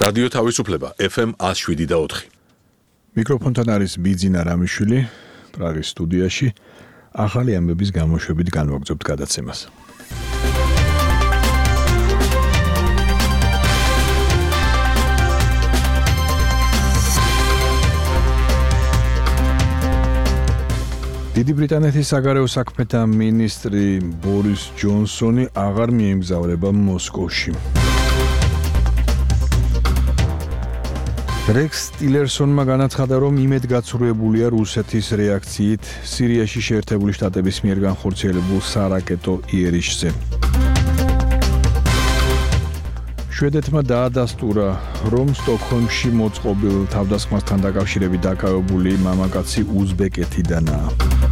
რადიო თავისუფლება FM 107.4. მიკროფონთან არის ბიძინა რამიშვილი, პრაღის სტუდიაში. ახალი ამბების გამოშვებით განვაგრძობთ გადაცემას. დიდი ბრიტანეთის საგარეო საქმეთა მინისტრი ბორის ჯონსონი აღარ მიემგზავრება მოსკოვში. რექს ტილერსონმა განაცხადა, რომ იმედგაცრუებულია რუსეთის რეაქციით სირიაში შეერთებული შტატების მიერ განხორციელებულ სარაკეტო იერიშზე. შვედეთმა დაადასტურა, რომ სტოკჰოლმში მოწყობილ თავდასხმასთან დაკავშირებით დაკავებული მამაკაცი უზბეკეთიდანაა.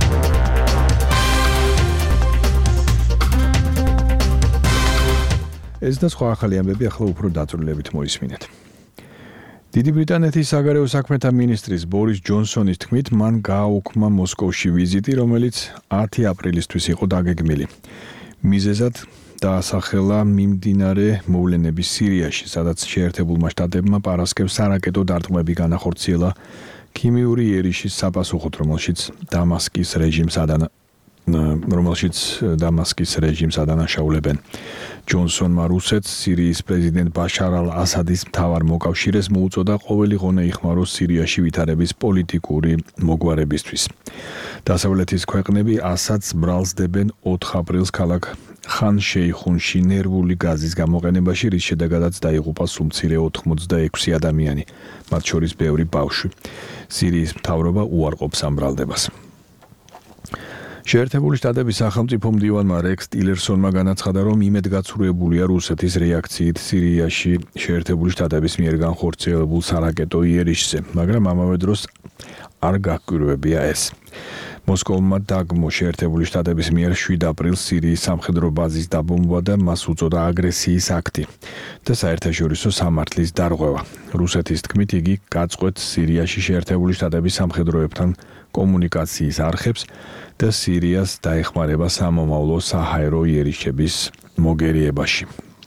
ეს და სხვა ახალი ამბები ახლა უფრო დაწვრილებით მოისმინეთ. დიდი ბრიტანეთის საგარეო საქმეთა მინისტრის ბორის ჯონსონის თქმით, მან გააუქმა მოსკოვში ვიზიტი, რომელიც 10 აპრილისთვის იყო დაგეგმილი. მიზეზად დაასახელა მიმდინარე მოვლენები სირიაში, სადაც შეერთებულმა შტატებმა პარასკევს სარაკეტო დარტყმები განახორციელა ქიმიური იერიშის საპასუხოდ, რომელშიც დამასკის რეჟიმს ადანაშაულებენ. ჯონსონმა რუსეთს სირიის პრეზიდენტ ბაშარ ალ-ასადის მთავარ მოკავშირეს მოუწოდა ყოველი ღონე იხმაროს სირიაში ვითარების პოლიტიკური მოგვარებისთვის. დასავლეთის ქვეყნები ასადს ბრალს დებენ 4 აპრილს ქალაქ ხან-შეიხუნში ნერვული გაზის გამოყენებაში, რის შედეგადაც დაიღუპა სულ მცირე 86 ადამიანი, მათ შორის ბევრი ბავშვი. სირიის მთავრობა უარყოფს ამ ბრალდებას. შეერთებული შტატების სახელმწიფო მდივანმა რექს ტილერსონმა განაცხადა, რომ იმედგაცრუებულია რუსეთის რეაქციით სირიაში შეერთებული შტატების მიერ განხორციელებულ სარაკეტო იერიშზე, მაგრამ ამავე დროს არ გაგვირვებია ეს. მოსკოვმა დაგმო შეერთებული შტატების მიერ 7 აპრილს სირიის სამხედრო ბაზის დაბომბვა და მას უწოდა აგრესიის აქტი და საერთაშორისო სამართლის დარღვევა. რუსეთის თქმით, იგი გაწყვეტს სირიაში შეერთებული შტატების სამხედროებთან კომუნიკაციის არხებს და სირიას დაეხმარება სამომავლო საჰაერო იერიშების მოგერიებაში.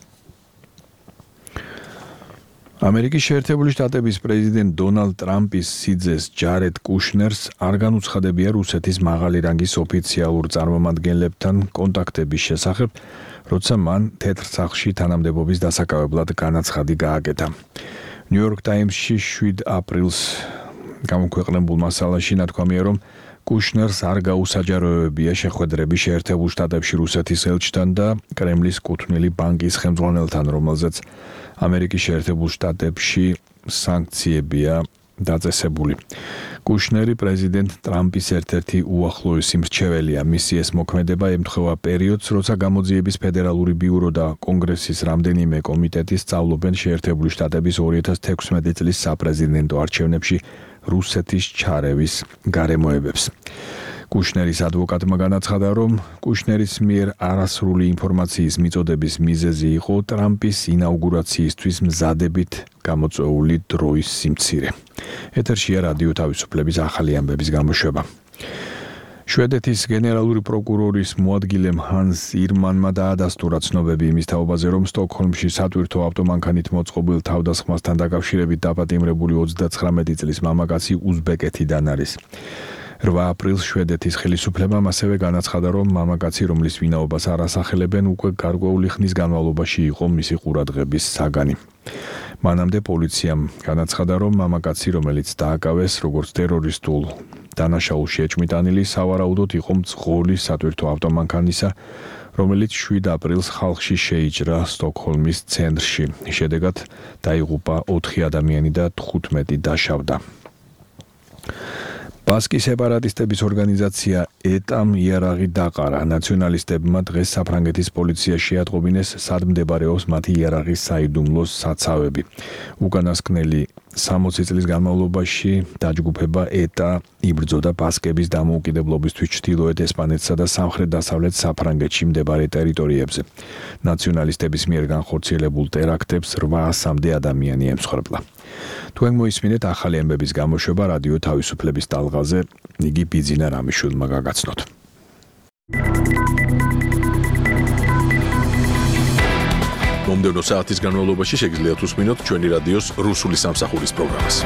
ამერიკის შეერთებული შტატების პრეზიდენტ დონალდ ტრამპის სიძეს ჯარედ კუშნერს არ განუცხადებია რუსეთის მაღალი რანგის ოფიციალურ წარმომადგენლებთან კონტაქტების შესახებ, როცა მან თეთრ სახლში თანამდებობის დასაკავებლად განაცხადი გააკეთა. ნიუ-იორკ ტაიმსში 7 აპრილს გამოქვეყნებულ მასალაში ნათქვამია, რომ კუშნერს არ გაუსაჯაროებია შეხვედრები შეერთებულ შტატებში რუსეთის ელჩთან და კრემლის კუთვნილი ბანკის ხელმძღვანელთან, რომელზეც ამერიკის შეერთებულ შტატებში სანქციებია დაწესებული. კუშნერი პრეზიდენტ ტრამპის ერთ-ერთი უახლოესი მრჩეველია. მისი ეს მოქმედება ემთხვევა პერიოდს, როცა გამოძიების ფედერალური ბიურო და კონგრესის რამდენიმე კომიტეტი სწავლობენ შეერთებული შტატების 2016 წლის საპრეზიდენტო არჩევნებში რუსეთის ჩარევის გარემოებებს. კუშნერის ადვოკატმა განაცხადა, რომ კუშნერის მიერ არასრული ინფორმაციის მიწოდების მიზეზი იყო ტრამპის ინაუგურაციისთვის მზადებით გამოწვეული დროის სიმცირე. ეთერშია რადიო თავისუფლების ახალი ამბების გამოშვება. შვედეთის გენერალური პროკურორის მოადგილემ ჰანს ირმანმა დაადასტურა ცნობები იმის თაობაზე, რომ სტოკჰოლმში სატვირთო ავტომანქანით მოწყობილ თავდასხმასთან დაკავშირებით დაპატიმრებული 39 წლის მამაკაცი უზბეკეთიდან არის. 8 აპრილს შვედეთის ხელისუფლებამ ასევე განაცხადა, რომ მამაკაცი, რომლის ვინაობას არ ასახელებენ, უკვე გარკვეული ხნის განმავლობაში იყო მისი ყურადღების საგანი. მანამდე პოლიციამ განაცხადა, რომ მამაკაცი, რომელიც დააკავეს როგორც ტერორისტულ დანაშაულში ეჭვმიტანილი, სავარაუდოდ იყო მძღოლი სატვირთო ავტომანქანისა, რომელიც 7 აპრილს ხალხში შეიჭრა სტოკჰოლმის ცენტრში. შედეგად დაიღუპა 4 ადამიანი და 15 დაშავდა. ბასკის სეპარატისტების ორგანიზაცია ეტამ იარაღი დაყარა. ნაციონალისტებმა დღეს საფრანგეთის პოლიცია შეატყობინეს, სად მდებარეობს მათი იარაღის საიდუმლოს საცავები. უკანასკნელი 60 წლის განმავლობაში დაჯგუფება ეტა იბრძოდა ბასკების დამოუკიდებლობისთვის ჩრდილოეთ ესპანეთსა და სამხრეთ-დასავლეთ საფრანგეთში მდებარე ტერიტორიებზე. ნაციონალისტების მიერ განხორციელებულ ტერაქტებს 800-მდე ადამიანი ემსხვერპლა. თქვენ მოისმინეთ ახალი ამბების გამოშვება რადიო თავისუფლების ტალღაზე, იგი ბიძინა რამიშვილმა მომდევნო საათის განმავლობაში შეგიძლიათ უსმინოთ ჩვენი რადიოს რუსული სამსახურის პროგრამას.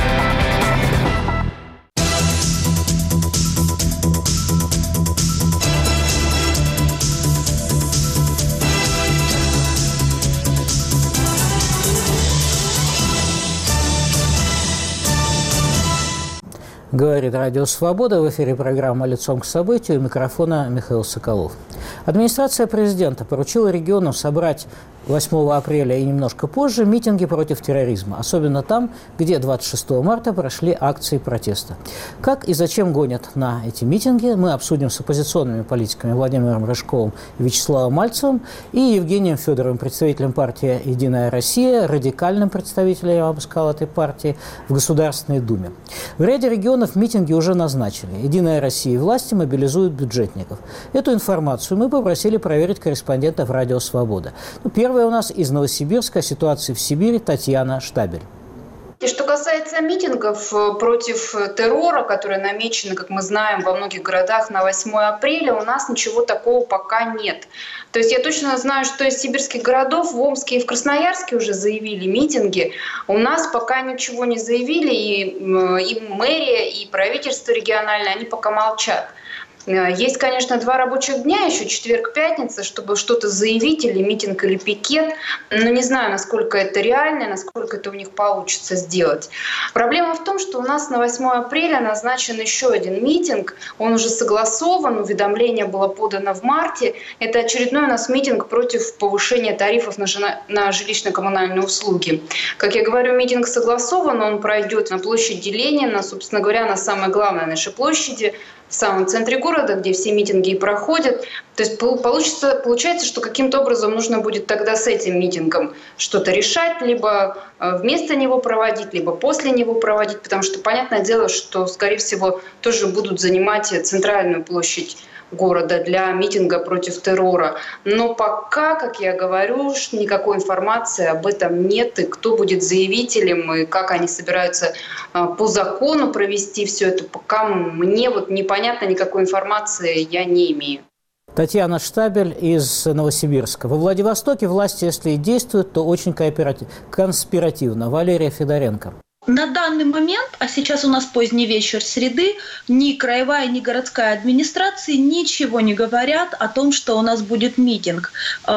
Говорит Радио Свобода. В эфире программа «Лицом к событию». У микрофона Михаил Соколов. Администрация президента поручила регионам собрать 8 апреля и немножко позже митинги против терроризма, особенно там, где 26 марта прошли акции протеста. Как и зачем гонят на эти митинги, мы обсудим с оппозиционными политиками Владимиром Рыжковым и Вячеславом Мальцевым и Евгением Федоровым, представителем партии «Единая Россия», радикальным представителем, я бы сказал, этой партии в Государственной Думе. В ряде регионов митинги уже назначили. «Единая Россия» и власти мобилизуют бюджетников. Эту информацию мы попросили проверить корреспондентов «Радио Свобода». Первая у нас из Новосибирска о ситуации в Сибири Татьяна Штабель. И что касается митингов против террора, которые намечены, как мы знаем, во многих городах на 8 апреля, у нас ничего такого пока нет. То есть я точно знаю, что из сибирских городов в Омске и в Красноярске уже заявили митинги. У нас пока ничего не заявили, и мэрия, и правительство региональное, они пока молчат. Есть, конечно, 2 рабочих дня, еще четверг, пятница, чтобы что-то заявить, или митинг, или пикет. Но не знаю, насколько это реально, насколько это у них получится сделать. Проблема в том, что у нас на 8 апреля назначен еще один митинг. Он уже согласован, уведомление было подано в марте. Это очередной у нас митинг против повышения тарифов на жилищно-коммунальные услуги. Как я говорю, митинг согласован, он пройдет на площади Ленина, собственно говоря, на самой главной нашей площади, в самом центре города, где все митинги и проходят. То есть получается, что каким-то образом нужно будет тогда с этим митингом что-то решать, либо вместо него проводить, либо после него проводить, потому что понятное дело, что, скорее всего, тоже будут занимать центральную площадь города для митинга против террора. Но пока, как я говорю, никакой информации об этом нет, и кто будет заявителем, и как они собираются по закону провести все это, пока мне непонятно, никакой информации я не имею. Татьяна Штабель из Новосибирска. Во Владивостоке власти, если и действуют, то очень конспиративно. Валерия Федоренко. На данный момент, а сейчас у нас поздний вечер среды, ни краевая, ни городская администрации ничего не говорят о том, что у нас будет митинг.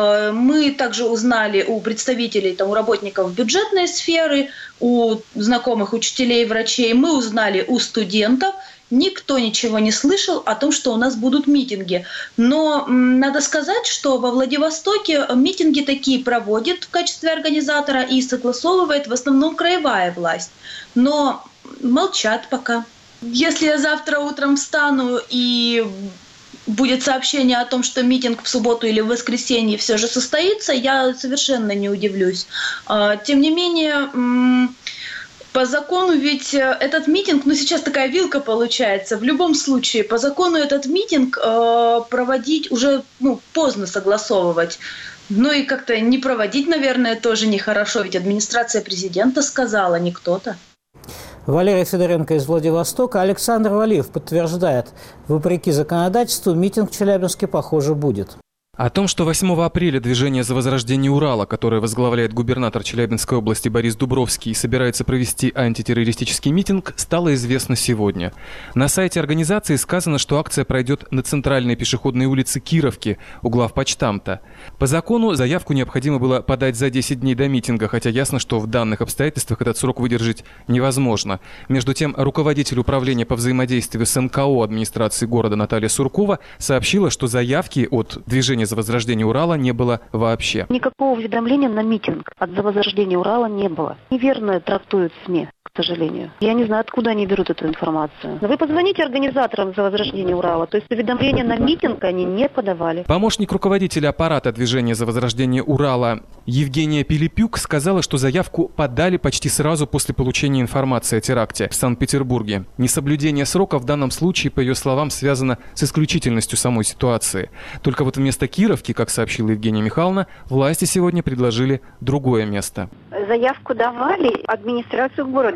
Мы также узнали у представителей, у работников бюджетной сферы, у знакомых учителей, врачей, мы узнали у студентов. Никто ничего не слышал о том, что у нас будут митинги. Но надо сказать, что во Владивостоке митинги такие проводит в качестве организатора и согласовывает в основном краевая власть. Но молчат пока. Если я завтра утром встану и будет сообщение о том, что митинг в субботу или в воскресенье все же состоится, я совершенно не удивлюсь. Тем не менее, по закону ведь этот митинг, сейчас такая вилка получается. В любом случае, по закону этот митинг проводить уже поздно согласовывать. И как-то не проводить, наверное, тоже нехорошо. Ведь администрация президента сказала, не кто-то. Валерия Федоренко из Владивостока. Александр Валиев подтверждает, вопреки законодательству, митинг в Челябинске, похоже, будет. О том, что 8 апреля движение за возрождение Урала, которое возглавляет губернатор Челябинской области Борис Дубровский, собирается провести антитеррористический митинг, стало известно сегодня. На сайте организации сказано, что акция пройдет на центральной пешеходной улице Кировки, у главпочтамта. По закону заявку необходимо было подать за 10 дней до митинга, хотя ясно, что в данных обстоятельствах этот срок выдержать невозможно. Между тем, руководитель управления по взаимодействию с НКО администрации города Наталья Суркова сообщила, что заявки от движения за возрождение Урала не было вообще. Никакого уведомления на митинг от «За возрождение Урала» не было. Неверно трактуют СМИ, к сожалению. Я не знаю, откуда они берут эту информацию. Но вы позвоните организаторам «За возрождение Урала». То есть уведомления на митинг они не подавали. Помощник руководителя аппарата движения за возрождение Урала Евгения Пилипюк сказала, что заявку подали почти сразу после получения информации о теракте в Санкт-Петербурге. Несоблюдение срока в данном случае, по ее словам, связано с исключительностью самой ситуации. Только вот вместо Кировки, как сообщила Евгения Михайловна, власти сегодня предложили другое место. Заявку давали администрацию города.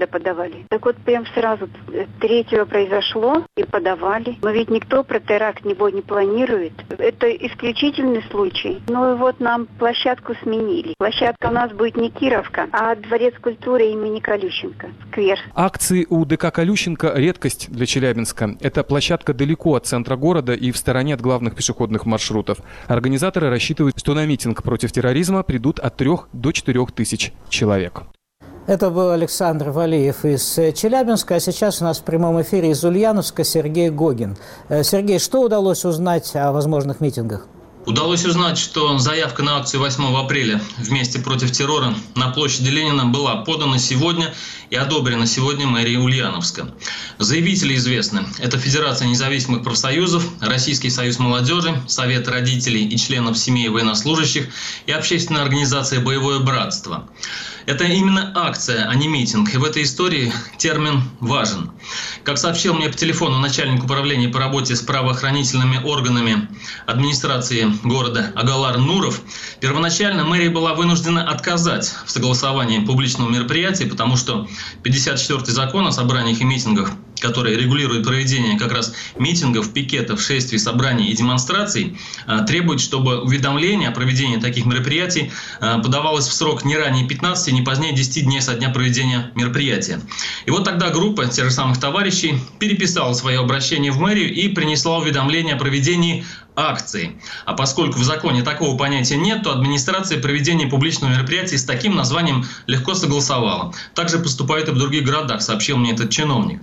когда подавали. Так вот, прям сразу 3-го произошло и подавали. Но ведь никто про теракт не планирует. Это исключительный случай. Ну и вот нам площадку сменили. Площадка у нас будет не Кировка, а Дворец культуры имени Колющенко. Сквер. Акции у ДК Колющенко – редкость для Челябинска. Эта площадка далеко от центра города и в стороне от главных пешеходных маршрутов. Организаторы рассчитывают, что на митинг против терроризма придут от 3 до 4 тысяч человек. Это был Александр Валиев из Челябинска, а сейчас у нас в прямом эфире из Ульяновска Сергей Гогин. Сергей, что удалось узнать о возможных митингах? Удалось узнать, что заявка на акцию 8 апреля «Вместе против террора» на площади Ленина была подана сегодня и одобрена сегодня мэрией Ульяновска. Заявители известны. Это Федерация независимых профсоюзов, Российский союз молодежи, Совет родителей и членов семей военнослужащих и общественная организация «Боевое братство». Это именно акция, а не митинг. И в этой истории термин важен. Как сообщил мне по телефону начальник управления по работе с правоохранительными органами администрации города Агалар Нуров, первоначально мэрия была вынуждена отказать в согласовании публичного мероприятия, потому что 54-й закон о собраниях и митингах, который регулирует проведение как раз митингов, пикетов, шествий, собраний и демонстраций, требует, чтобы уведомление о проведении таких мероприятий подавалось в срок не ранее 15, не позднее 10 дней со дня проведения мероприятия. И вот тогда группа тех же самых товарищей переписала свое обращение в мэрию и принесла уведомление о проведении акции. А поскольку в законе такого понятия нет, то администрация проведения публичного мероприятия с таким названием легко согласовала. Также поступает и в других городах, сообщил мне этот чиновник.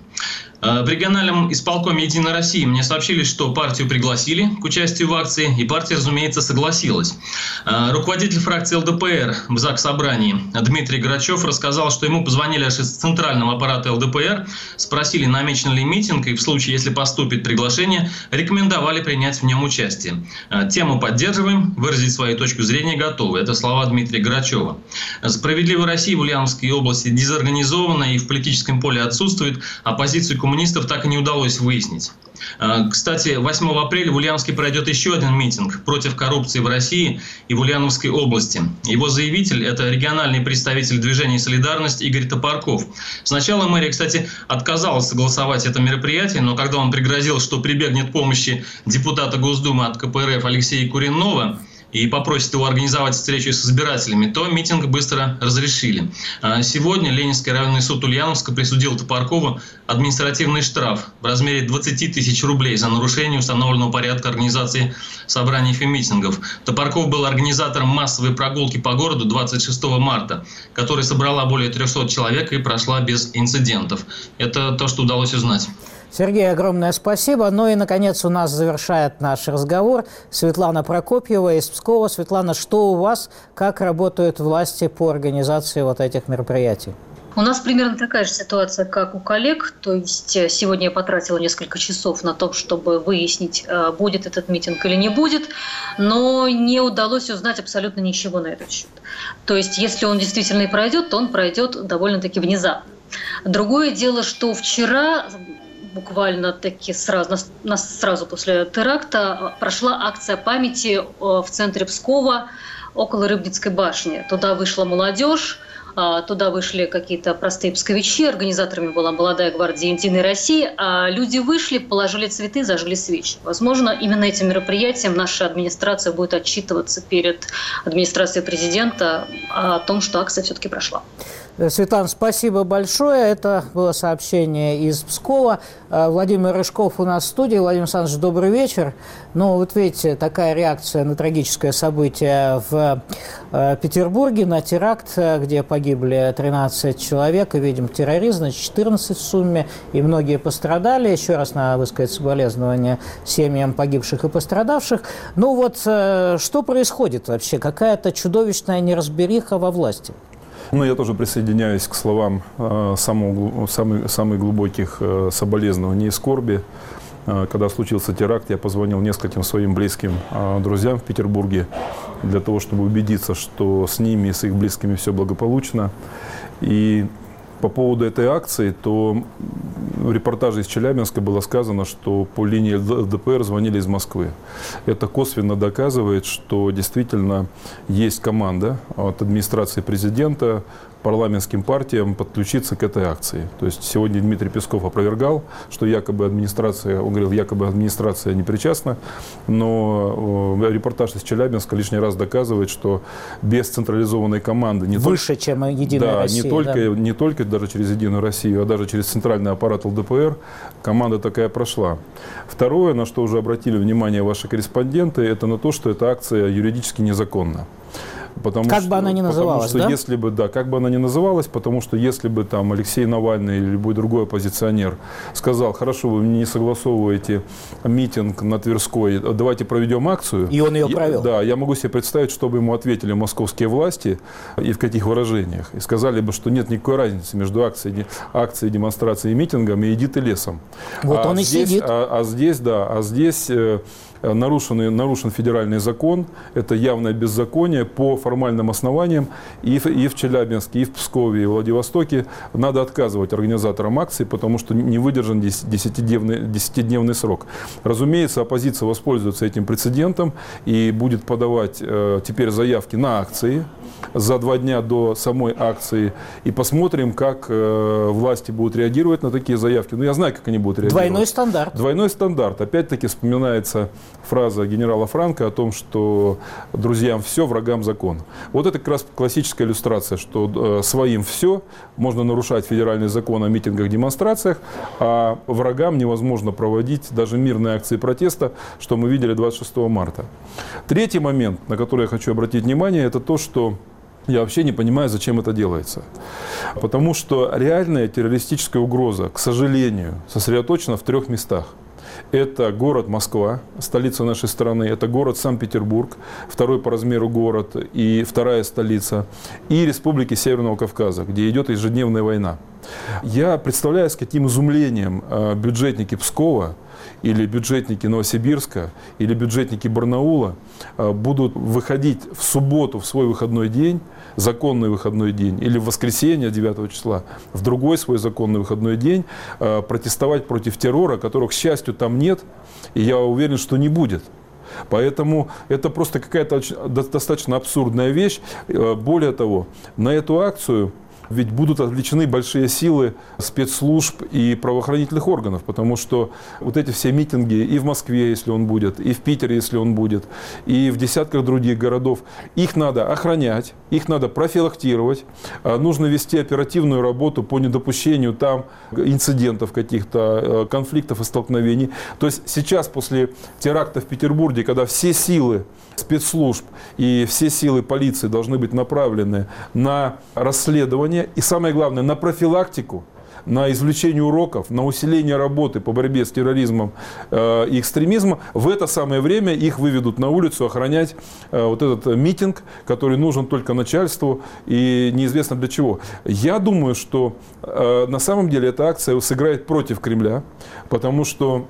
В региональном исполкоме «Единой России» мне сообщили, что партию пригласили к участию в акции, и партия, разумеется, согласилась. Руководитель фракции ЛДПР в Заксобрании Дмитрий Грачев рассказал, что ему позвонили аж из центрального аппарата ЛДПР, спросили, намечен ли митинг, и в случае, если поступит приглашение, рекомендовали принять в нем участие. Тему поддерживаем, выразить свою точку зрения готовы. Это слова Дмитрия Грачева. «Справедливая Россия» в Ульяновской области дезорганизована и в политическом поле отсутствует, а позицию коммунистов так и не удалось выяснить. Кстати, 8 апреля в Ульяновске пройдет еще один митинг против коррупции в России и в Ульяновской области. Его заявитель – это региональный представитель движения «Солидарность» Игорь Топорков. Сначала мэрия, кстати, отказалась согласовать это мероприятие, но когда он пригрозил, что прибегнет к помощи депутата Госдумы от КПРФ Алексея Куренного и попросит его организовать встречу с избирателями, то митинг быстро разрешили. Сегодня Ленинский районный суд Ульяновска присудил Топоркову административный штраф в размере 20 тысяч рублей за нарушение установленного порядка организации собраний и митингов. Топорков был организатором массовой прогулки по городу 26 марта, которая собрала более 300 человек и прошла без инцидентов. Это то, что удалось узнать. Сергей, огромное спасибо. Ну и, наконец, у нас завершает наш разговор Светлана Прокопьева из Пскова. Светлана, что у вас, как работают власти по организации вот этих мероприятий? У нас примерно такая же ситуация, как у коллег. То есть сегодня я потратила несколько часов на то, чтобы выяснить, будет этот митинг или не будет, но не удалось узнать абсолютно ничего на этот счет. То есть если он действительно и пройдет, то он пройдет довольно-таки внезапно. Другое дело, что вчера, буквально-таки сразу после теракта, прошла акция памяти в центре Пскова около Рыбницкой башни. Туда вышла молодежь, туда вышли какие-то простые псковичи, организаторами была молодая гвардия «Единой России», а люди вышли, положили цветы, зажгли свечи. Возможно, именно этим мероприятием наша администрация будет отчитываться перед администрацией президента о том, что акция все-таки прошла. Светлана, спасибо большое. Это было сообщение из Пскова. Владимир Рыжков у нас в студии. Владимир Александрович, добрый вечер. Ну, вот видите, такая реакция на трагическое событие в Петербурге, на теракт, где погибли 13 человек, и, видим, терроризм, значит, 14 в сумме, и многие пострадали. Еще раз надо высказать соболезнования семьям погибших и пострадавших. Ну вот, что происходит вообще? Какая-то чудовищная неразбериха во власти. Ну, я тоже присоединяюсь к словам самых глубоких соболезнований и скорби. Когда случился теракт, я позвонил нескольким своим близким друзьям в Петербурге для того, чтобы убедиться, что с ними и с их близкими все благополучно. И По поводу этой акции, то в репортаже из Челябинска было сказано, что по линии ЛДПР звонили из Москвы. Это косвенно доказывает, что действительно есть команда от администрации президента парламентским партиям подключиться к этой акции. То есть сегодня Дмитрий Песков опровергал, что якобы администрация, он говорил, якобы администрация не причастна, но репортаж из Челябинска лишний раз доказывает, что без централизованной команды выше, чем Единая Россия, не только даже через Единую Россию, а даже через центральный аппарат ЛДПР команда такая прошла. Второе, на что уже обратили внимание ваши корреспонденты, это на то, что эта акция юридически незаконна. Как бы она ни называлась, да? Если бы, да, как бы она ни называлась, потому что если бы там Алексей Навальный или любой другой оппозиционер сказал, хорошо, вы не согласовываете митинг на Тверской, давайте проведем акцию. И он ее провел. Да, я могу себе представить, что бы ему ответили московские власти и в каких выражениях. И сказали бы, что нет никакой разницы между акцией, демонстрацией и митингом, и иди ты лесом. Вот он здесь, и сидит. Здесь нарушен федеральный закон, это явное беззаконие по формальным основаниям и в Челябинске, и в Пскове, и в Владивостоке надо отказывать организаторам акции, потому что не выдержан 10-дневный срок. Разумеется, оппозиция воспользуется этим прецедентом и будет подавать теперь заявки на акции за 2 дня до самой акции. И посмотрим, как власти будут реагировать на такие заявки. Ну, я знаю, как они будут реагировать. Двойной стандарт. Двойной стандарт. Опять-таки вспоминается фраза генерала Франко о том, что друзьям все, врагам закон. Вот это как раз классическая иллюстрация, что своим все, можно нарушать федеральный закон о митингах, демонстрациях, а врагам невозможно проводить даже мирные акции протеста, что мы видели 26 марта. Третий момент, на который я хочу обратить внимание, это то, что я вообще не понимаю, зачем это делается. Потому что реальная террористическая угроза, к сожалению, сосредоточена в 3 местах. Это город Москва, столица нашей страны, это город Санкт-Петербург, второй по размеру город и вторая столица, и республики Северного Кавказа, где идет ежедневная война. Я представляю, с каким изумлением бюджетники Пскова или бюджетники Новосибирска или бюджетники Барнаула будут выходить в субботу в свой выходной день, законный выходной день, или в воскресенье 9 числа, в другой свой законный выходной день, протестовать против террора, которого, к счастью, там нет, и я уверен, что не будет. Поэтому это просто какая-то достаточно абсурдная вещь. Более того, на эту акцию ведь будут отвлечены большие силы спецслужб и правоохранительных органов, потому что вот эти все митинги и в Москве, если он будет, и в Питере, если он будет, и в десятках других городов, их надо охранять, их надо профилактировать, нужно вести оперативную работу по недопущению там инцидентов каких-то, конфликтов и столкновений. То есть сейчас после теракта в Петербурге, когда все силы спецслужб и все силы полиции должны быть направлены на расследование и, самое главное, на профилактику, на извлечение уроков, на усиление работы по борьбе с терроризмом и экстремизмом, в это самое время их выведут на улицу охранять вот этот митинг, который нужен только начальству и неизвестно для чего. Я думаю, что на самом деле эта акция сыграет против Кремля, потому что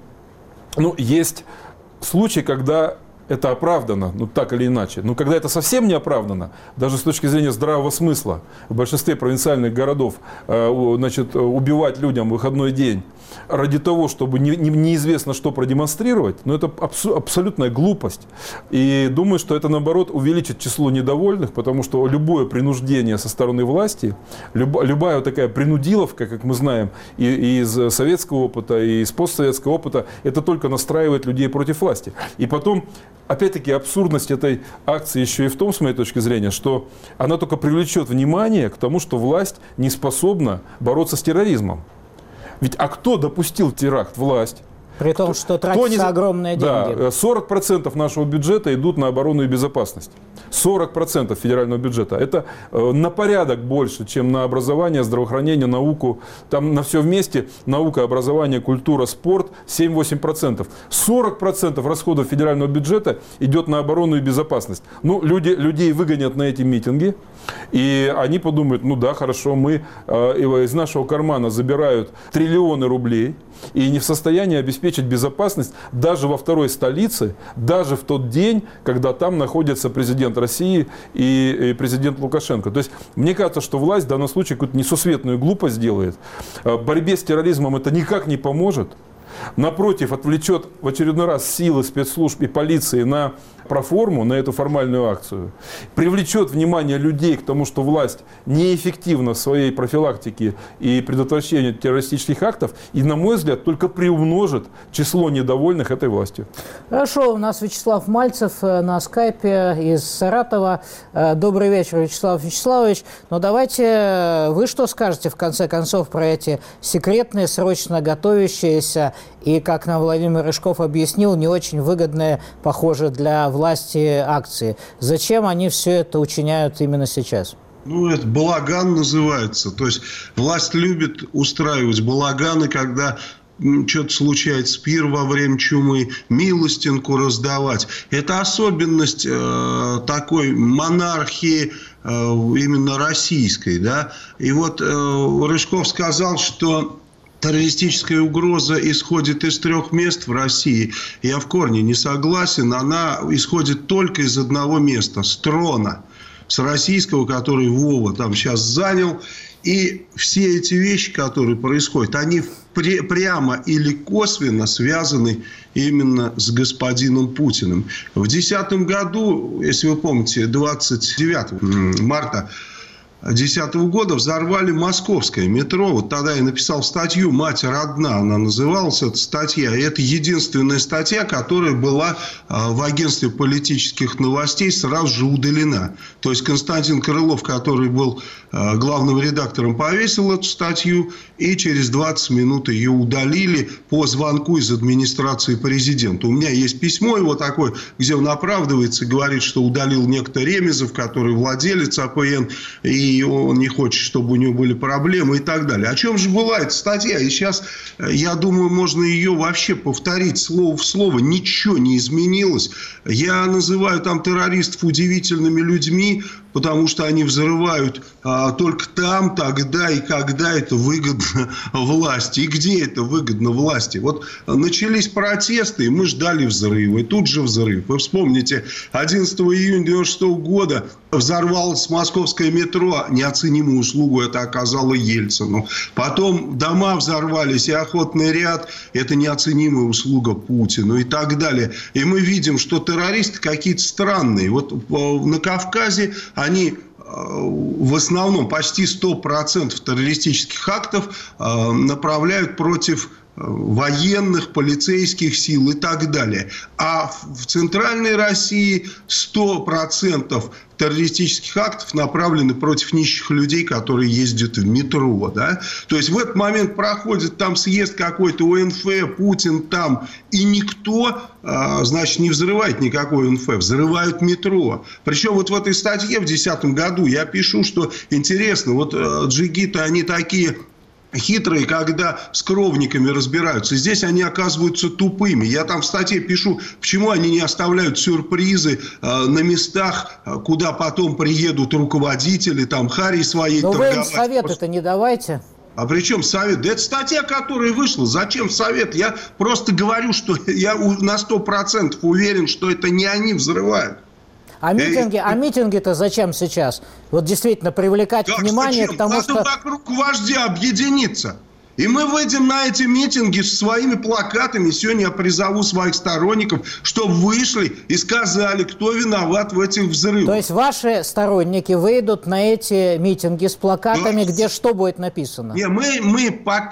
есть случаи, когда это оправдано, так или иначе. Но когда это совсем не оправдано, даже с точки зрения здравого смысла, в большинстве провинциальных городов убивать людям в выходной день ради того, чтобы неизвестно что продемонстрировать, это абсолютная глупость. И думаю, что это, наоборот, увеличит число недовольных, потому что любое принуждение со стороны власти, любая такая принудиловка, как мы знаем, и из советского опыта, и из постсоветского опыта, это только настраивает людей против власти. И потом, опять-таки, абсурдность этой акции еще и в том, с моей точки зрения, что она только привлечет внимание к тому, что власть не способна бороться с терроризмом. Ведь кто допустил теракт? Власть. При том, что тратятся огромные деньги. Да, 40% нашего бюджета идут на оборону и безопасность. 40% федерального бюджета. Это на порядок больше, чем на образование, здравоохранение, науку. Там на все вместе наука, образование, культура, спорт 7-8%. 40% расходов федерального бюджета идет на оборону и безопасность. Людей выгонят на эти митинги, и они подумают, хорошо, мы из нашего кармана забирают триллионы рублей и не в состоянии обеспечить обеспечить безопасность даже во второй столице, даже в тот день, когда там находится президент России и президент Лукашенко. То есть мне кажется, что власть в данном случае какую-то несусветную глупость делает. Борьбе с терроризмом это никак не поможет. Напротив, отвлечет в очередной раз силы спецслужб и полиции на проформу, на эту формальную акцию, привлечет внимание людей к тому, что власть неэффективна в своей профилактике и предотвращении террористических актов, и, на мой взгляд, только приумножит число недовольных этой властью. Хорошо, у нас Вячеслав Мальцев на скайпе из Саратова. Добрый вечер, Вячеслав Вячеславович. Но давайте вы что скажете, в конце концов, про эти секретные, срочно готовящиеся и, как нам Владимир Рыжков объяснил, не очень выгодные, похоже, для власти акции. Зачем они все это учиняют именно сейчас? Ну, это балаган называется. То есть власть любит устраивать балаганы, когда что-то случается, пир во время чумы, милостинку раздавать. Это особенность такой монархии именно российской. Да? И вот Рыжков сказал, что террористическая угроза исходит из 3 мест в России. Я в корне не согласен. Она исходит только из одного места – с трона. С российского, который Вова там сейчас занял. И все эти вещи, которые происходят, они прямо или косвенно связаны именно с господином Путиным. В 2010 году, если вы помните, 29 марта 2010 года взорвали московское метро. Вот тогда я написал статью «Мать родна», она называлась, эта статья. И это единственная статья, которая была в агентстве политических новостей сразу же удалена. То есть Константин Крылов, который был главным редактором, повесил эту статью, и через 20 минут ее удалили по звонку из администрации президента. У меня есть письмо его такое, где он оправдывается, говорит, что удалил некто Ремезов, который владелец АПН, и он не хочет, чтобы у него были проблемы и так далее. О чем же была эта статья? И сейчас, я думаю, можно ее вообще повторить слово в слово. Ничего не изменилось. Я называю там террористов удивительными людьми, потому что они взрывают только там, тогда и когда это выгодно власти. И где это выгодно власти? Вот начались протесты, и мы ждали взрыва. И тут же взрыв. Вы вспомните, 11 июня 1996 года взорвалось московское метро. Неоценимую услугу это оказало Ельцину. Потом дома взорвались, и охотный ряд. Это неоценимая услуга Путину и так далее. И мы видим, что террористы какие-то странные. Вот на Кавказе они в основном почти 100% террористических актов направляют против военных, полицейских сил и так далее. А в Центральной России 100% террористических актов направлены против нищих людей, которые ездят в метро. Да? То есть в этот момент проходит там съезд какой-то ОНФ, Путин там, и никто, значит, не взрывает никакой ОНФ, взрывают метро. Причем вот в этой статье в 2010 году я пишу, что интересно, вот джигиты, они такие хитрые, когда с кровниками разбираются. Здесь они оказываются тупыми. Я там в статье пишу, почему они не оставляют сюрпризы на местах, куда потом приедут руководители, там, Харри своей торговать. Но вы им совет-то не давайте. А при чем совет? Да это статья, которая вышла. Зачем совет? Я просто говорю, что я на 100% уверен, что это не они взрывают. А митинги-то зачем сейчас? Вот действительно привлекать внимание к тому, что... Надо вокруг вождя объединиться. И мы выйдем на эти митинги со своими плакатами. Сегодня я призову своих сторонников, чтобы вышли и сказали, кто виноват в этих взрывах. То есть ваши сторонники выйдут на эти митинги с плакатами, где что будет написано? Не, мы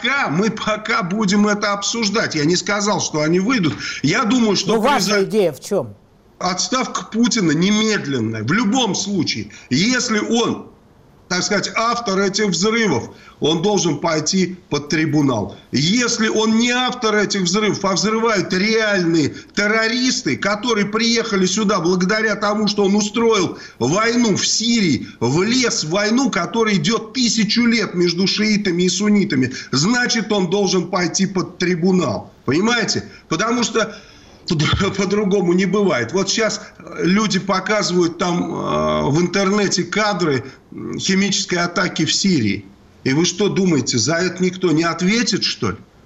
пока будем это обсуждать. Я не сказал, что они выйдут. Я думаю, что... Ну, ваша идея в чем? Отставка Путина немедленная. В любом случае. Если он, так сказать, автор этих взрывов, он должен пойти под трибунал. Если он не автор этих взрывов, а взрывают реальные террористы, которые приехали сюда благодаря тому, что он устроил войну в Сирии, влез в войну, которая идет 1000 лет между шиитами и суннитами, значит, он должен пойти под трибунал. Понимаете? Потому что по-другому не бывает. Вот сейчас люди показывают там в интернете кадры химической атаки в Сирии. И вы что думаете, за это никто не ответит, что ли?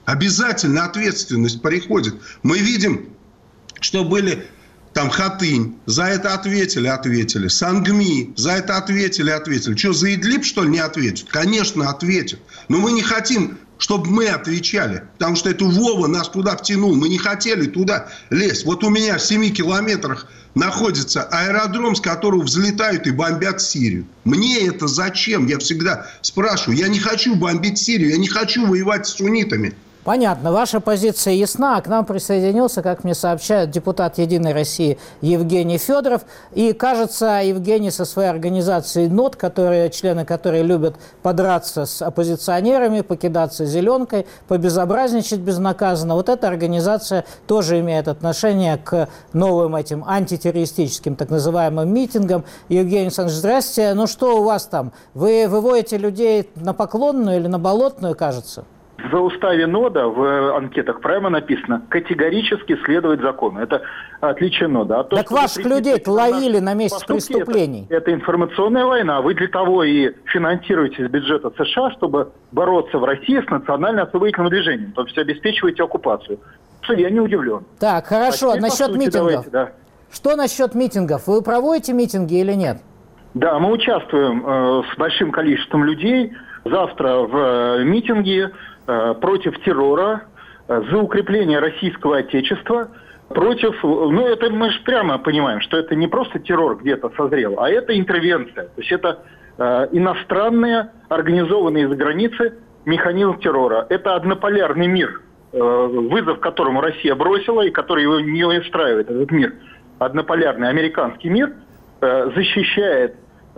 Обязательно ответственность приходит. Мы видим, что были там Хатынь, за это ответили. Сангми, за это ответили. Что, за Идлиб, что ли, не ответят? Конечно, ответят. Но мы не хотим, чтобы мы отвечали. Потому что это Вова нас туда втянул. Мы не хотели туда лезть. Вот у меня в 7 километрах находится аэродром, с которого взлетают и бомбят Сирию. Мне это зачем? Я всегда спрашиваю. Я не хочу бомбить Сирию. Я не хочу воевать с суннитами. Понятно, ваша позиция ясна. К нам присоединился, как мне сообщают, депутат «Единой России» Евгений Федоров. И, кажется, Евгений со своей организацией НОТ, члены которой любят подраться с оппозиционерами, покидаться зеленкой, побезобразничать безнаказанно, вот эта организация тоже имеет отношение к новым этим антитеррористическим так называемым митингам. Евгений Александрович, здрасте. Ну что у вас там? Вы выводите людей на Поклонную или на Болотную, кажется? В уставе НОДА в анкетах прямо написано «категорически следовать закону». Это отличие НОДА. А то, так ваших людей ловили на месте преступлений. Это информационная война. Вы для того и финансируете из бюджета США, чтобы бороться в России с национально-освободительным движением. То есть обеспечиваете оккупацию. Я не удивлен. Так, хорошо. Насчет митингов. Давайте, да. Что насчет митингов? Вы проводите митинги или нет? Да, мы участвуем с большим количеством людей. Завтра в митинге против террора, за укрепление российского отечества, против... Ну, это мы же прямо понимаем, что это не просто террор где-то созрел, а это интервенция. То есть это иностранные, организованные из-за границы механизм террора. Это однополярный мир, вызов которому Россия бросила и который его не устраивает, этот мир. Однополярный американский мир защищает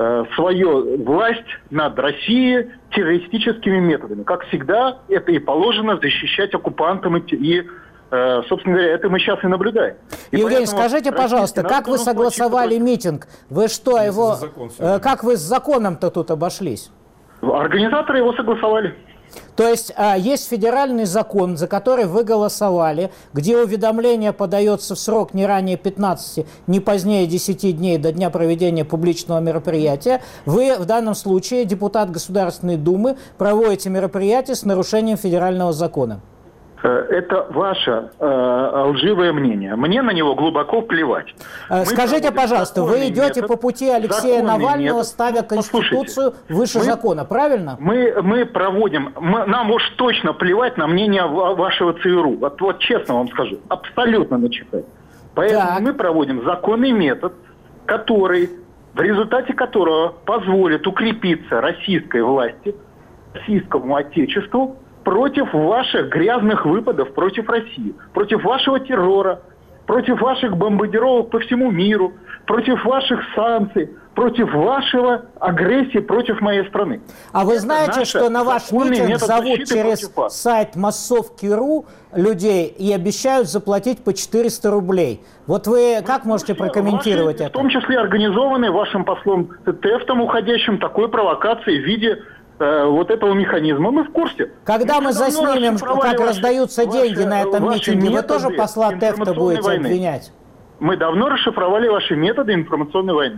свою власть над Россией террористическими методами. Как всегда, это и положено защищать оккупантам и собственно говоря, это мы сейчас и наблюдаем. Евгений, скажите, пожалуйста, как вы согласовали митинг? Вы что, его... Как вы с законом-то тут обошлись? Организаторы его согласовали. То есть есть федеральный закон, за который вы голосовали, где уведомление подается в срок не ранее 15, не позднее 10 дней до дня проведения публичного мероприятия. Вы в данном случае, депутат Государственной Думы, проводите мероприятие с нарушением федерального закона. Это ваше лживое мнение. Мне на него глубоко плевать. Скажите, пожалуйста, вы идете по пути Алексея Навального, ставя Конституцию выше закона, правильно? Мы проводим... Нам уж точно плевать на мнение вашего ЦРУ. Вот честно вам скажу. Абсолютно начитать. Поэтому мы проводим законный метод, который, в результате которого позволит укрепиться российской власти, российскому отечеству, против ваших грязных выпадов против России, против вашего террора, против ваших бомбардировок по всему миру, против ваших санкций, против вашего агрессии против моей страны. А вы знаете, что на ваш митинг зовут через сайт массовки.ру людей и обещают заплатить по 400 рублей? Вот вы как можете прокомментировать это? В том числе организованной вашим послом Тефтом уходящим такой провокацией в виде вот этого механизма. Мы в курсе. Когда мы заснимем, как раздаются деньги на этом митинге, вы тоже посла Тефта будете обвинять? Мы давно расшифровали ваши методы информационной войны.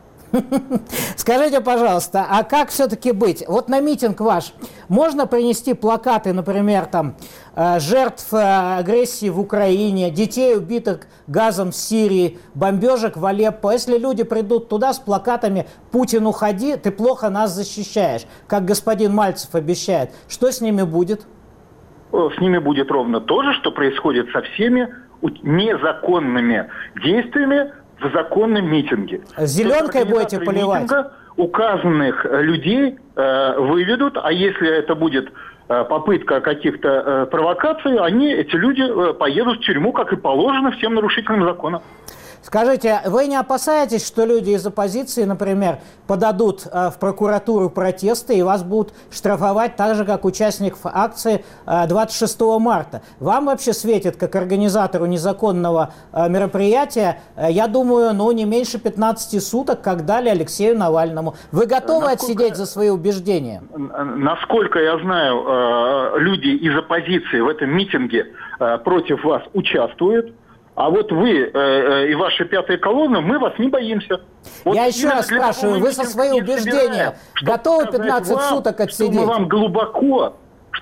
Скажите, пожалуйста, а как все-таки быть? Вот на митинг ваш можно принести плакаты, например, там, жертв агрессии в Украине, детей, убитых газом в Сирии, бомбежек в Алеппо. Если люди придут туда с плакатами «Путин, уходи, ты плохо нас защищаешь», как господин Мальцев обещает, что с ними будет? С ними будет ровно то же, что происходит со всеми незаконными действиями в законном митинге. Зеленкой будете поливать? Указанных людей выведут, а если это будет попытка каких-то провокаций, эти люди поедут в тюрьму, как и положено всем нарушителям закона. Скажите, вы не опасаетесь, что люди из оппозиции, например, подадут в прокуратуру протесты и вас будут штрафовать так же, как участников акции 26 марта? Вам вообще светит, как организатору незаконного мероприятия, я думаю, не меньше 15 суток, как дали Алексею Навальному. Вы готовы отсидеть за свои убеждения? Насколько я знаю, люди из оппозиции в этом митинге против вас участвуют. А вот вы и ваша пятая колонна, мы вас не боимся. Вот я еще раз спрашиваю, вы со свои убеждения готовы 15 суток отсидеть? Что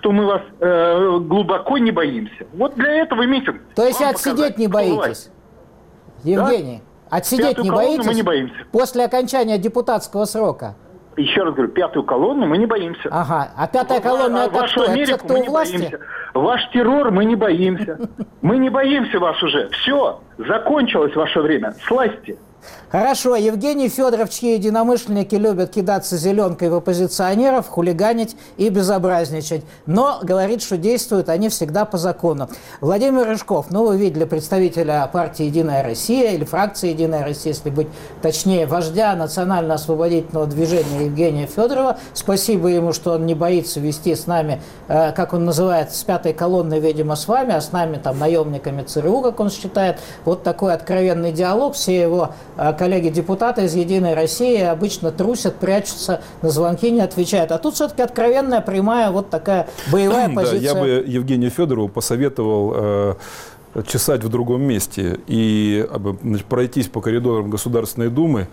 что мы вас глубоко не боимся. Вот для этого митинг. То есть отсидеть не боитесь? Евгений, да? Отсидеть не боитесь? Мы не боимся. После окончания депутатского срока? Еще раз говорю, пятую колонну мы не боимся. Ага, а пятая колонна это вашу кто? Америку Это кто мы у не власти? боимся. Ваш террор мы не боимся. Мы не боимся вас уже. Все, закончилось ваше время. Слазьте. Хорошо, Евгений Федоров, чьи единомышленники любят кидаться зеленкой в оппозиционеров, хулиганить и безобразничать. Но говорит, что действуют они всегда по закону. Владимир Рыжков, вы видели представителя партии «Единая Россия» или фракции «Единая Россия», если быть точнее, вождя национально-освободительного движения Евгения Федорова. Спасибо ему, что он не боится вести с нами, как он называет, с пятой колонной, видимо, с вами, а с нами, там, наемниками ЦРУ, как он считает. Вот такой откровенный диалог. Все его коллеги-депутаты из «Единой России» обычно трусят, прячутся, на звонки не отвечают. А тут все-таки откровенная, прямая, вот такая боевая позиция. Да, я бы Евгению Федорову посоветовал чесать в другом месте и пройтись по коридорам Государственной Думы,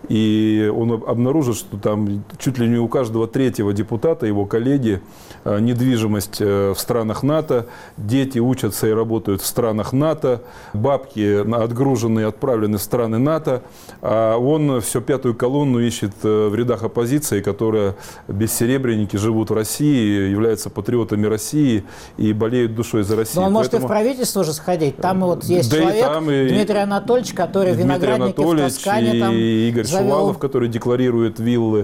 и он обнаружит, что там чуть ли не у каждого третьего депутата, его коллеги, недвижимость в странах НАТО, дети учатся и работают в странах НАТО, бабки отгружены и отправлены в страны НАТО, а он всю пятую колонну ищет в рядах оппозиции, которая бессеребренники живут в России, являются патриотами России и болеют душой за Россию. Но он может и в правительство же сходить. Там вот есть человек, Дмитрий Анатольевич, который виноградники в Тоскане там и Игорь завел. Шувалов, который декларирует виллы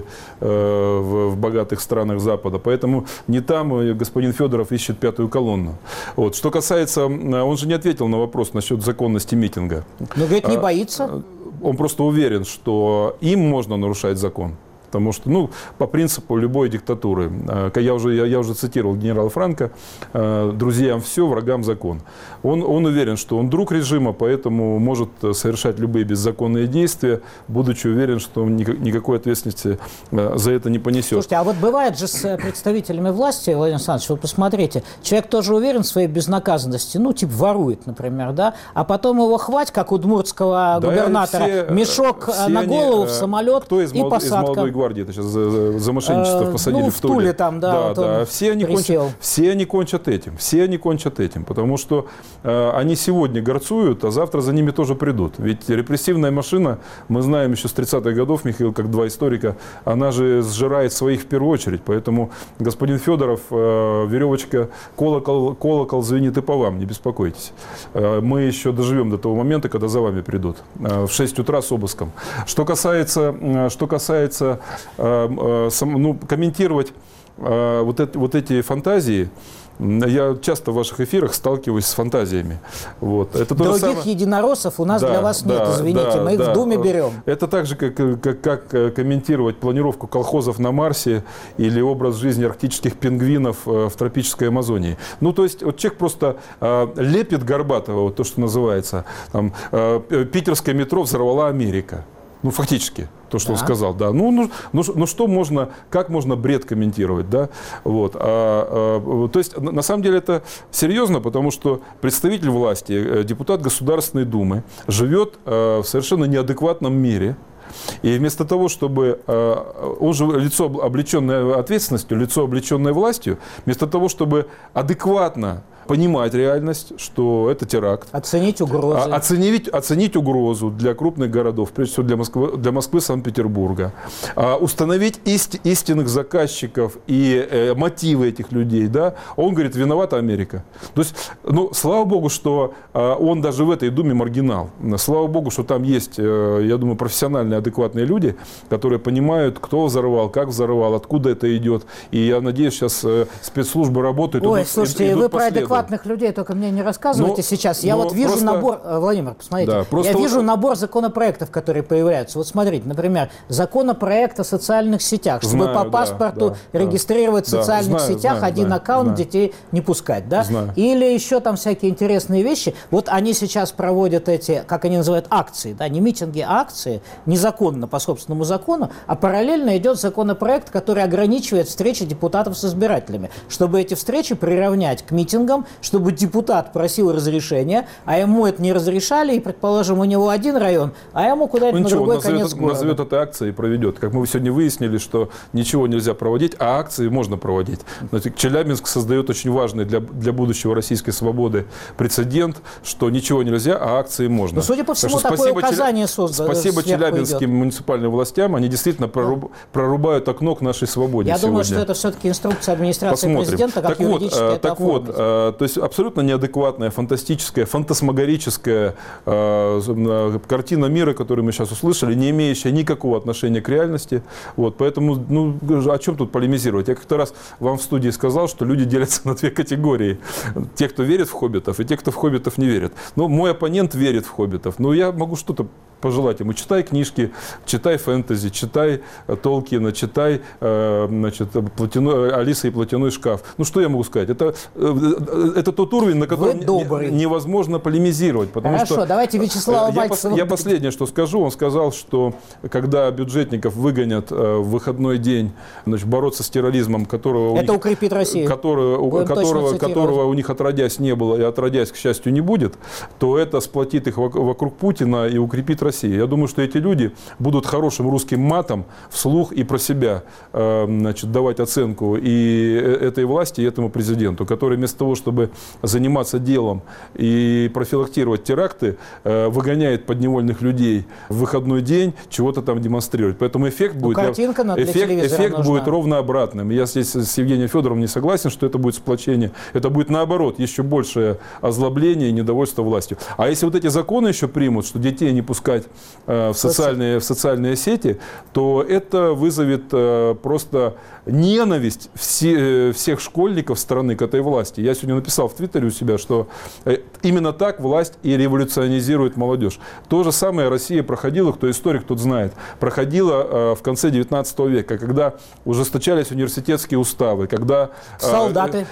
в богатых странах Запада. Поэтому не там господин Федоров ищет пятую колонну. Вот. Что касается... Он же не ответил на вопрос насчет законности митинга. Но, говорит, не боится. Он просто уверен, что им можно нарушать закон. Потому что, по принципу любой диктатуры, я уже цитировал генерала Франко, друзьям все, врагам закон. Он уверен, что он друг режима, поэтому может совершать любые беззаконные действия, будучи уверен, что он никакой ответственности за это не понесет. Слушайте, а вот бывает же с представителями власти, Владимир Александрович, вы посмотрите, человек тоже уверен в своей безнаказанности, типа ворует, например, да, а потом его хватит, как у удмуртского губернатора, мешок на голову в самолет и посадка. Гвардии, это сейчас за мошенничество посадили в Туле. Там, да. Все они кончат этим, потому что они сегодня горцуют, а завтра за ними тоже придут. Ведь репрессивная машина, мы знаем еще с 30-х годов, Михаил, как два историка, она же сжирает своих в первую очередь. Поэтому, господин Федоров, веревочка, колокол звенит и по вам, не беспокойтесь. Мы еще доживем до того момента, когда за вами придут. В 6 утра с обыском. Что касается комментировать вот эти фантазии, я часто в ваших эфирах сталкиваюсь с фантазиями. Вот. Это других единороссов у нас для вас нет, извините, мы их в Думе берем. Это так же, как комментировать планировку колхозов на Марсе или образ жизни арктических пингвинов в тропической Амазонии. То есть вот человек просто лепит Горбатова, вот то, что называется, там, питерское метро взорвала Америка. Фактически, то, что он сказал, да. Что можно, как можно бред комментировать, да? Вот. То есть, на самом деле, это серьезно, потому что представитель власти, депутат Государственной Думы, живет в совершенно неадекватном мире. И вместо того, чтобы... Он же лицо, облеченное ответственностью, лицо, облеченное властью, вместо того, чтобы адекватно понимать реальность, что это теракт. Оценить угрозу. Оценить угрозу для крупных городов, прежде всего для Москвы, Санкт-Петербурга. Установить истинных заказчиков и мотивы этих людей. Да? Он говорит, виновата Америка. То есть, слава богу, что он даже в этой Думе маргинал. Слава богу, что там есть, я думаю, профессиональные, адекватные люди, которые понимают, кто взорвал, как взорвал, откуда это идет. И я надеюсь, сейчас спецслужбы работают. Слушайте, вы про адекватных людей только мне не рассказывайте сейчас. Я вот вижу набор... Владимир, посмотрите. Я вижу набор законопроектов, которые появляются. Вот смотрите, например, законопроект о социальных сетях, чтобы по паспорту регистрировать в социальных сетях один аккаунт, детей не пускать. Да? Или еще там всякие интересные вещи. Вот они сейчас проводят эти, как они называют, акции. Да? Не митинги, а акции. Незаконно, по собственному закону. А параллельно идет законопроект, который ограничивает встречи депутатов с избирателями. Чтобы эти встречи приравнять к митингам чтобы депутат просил разрешения, а ему это не разрешали, и, предположим, у него один район, а ему куда-нибудь на другой конец города. Назовет это акцией и проведет. Как мы сегодня выяснили, что ничего нельзя проводить, а акции можно проводить. Значит, Челябинск создает очень важный для будущего российской свободы прецедент, что ничего нельзя, а акции можно. Но, судя по всему, такое указание создано. Спасибо челябинским муниципальным властям, они действительно прорубают окно к нашей свободе. Я думаю, что это все-таки инструкция администрации президента, как юридически это оформить. То есть абсолютно неадекватная, фантастическая, фантасмагорическая картина мира, которую мы сейчас услышали, не имеющая никакого отношения к реальности. Вот, поэтому, о чем тут полемизировать? Я как-то раз вам в студии сказал, что люди делятся на две категории. Те, кто верит в хоббитов, и те, кто в хоббитов не верит. Но мой оппонент верит в хоббитов. Но я могу что-то пожелать ему. Читай книжки, читай фэнтези, читай Толкина, читай Алиса и платяной шкаф. Что я могу сказать? Это тот уровень, на котором невозможно полемизировать. Хорошо, давайте Вячеслава Мальцева. Я последнее, что скажу. Он сказал, что когда бюджетников выгонят в выходной день бороться с терроризмом, которого это укрепит Россию. Которого у них отродясь не было и отродясь, к счастью, не будет, то это сплотит их вокруг Путина и укрепит России. Я думаю, что эти люди будут хорошим русским матом вслух и про себя давать оценку и этой власти, и этому президенту, который вместо того, чтобы заниматься делом и профилактировать теракты, выгоняет подневольных людей в выходной день, чего-то там демонстрирует. Поэтому эффект будет ровно обратным. Я здесь с Евгением Федоровым не согласен, что это будет сплочение. Это будет наоборот, еще большее озлобление и недовольство властью. А если вот эти законы еще примут, что детей не пускать в социальные сети, то это вызовет просто ненависть всех школьников страны к этой власти. Я сегодня написал в Твиттере у себя, что именно так власть и революционизирует молодежь. То же самое Россия проходила, кто историк, тот знает, проходила в конце 19 века, когда ужесточались университетские уставы, когда солдаты,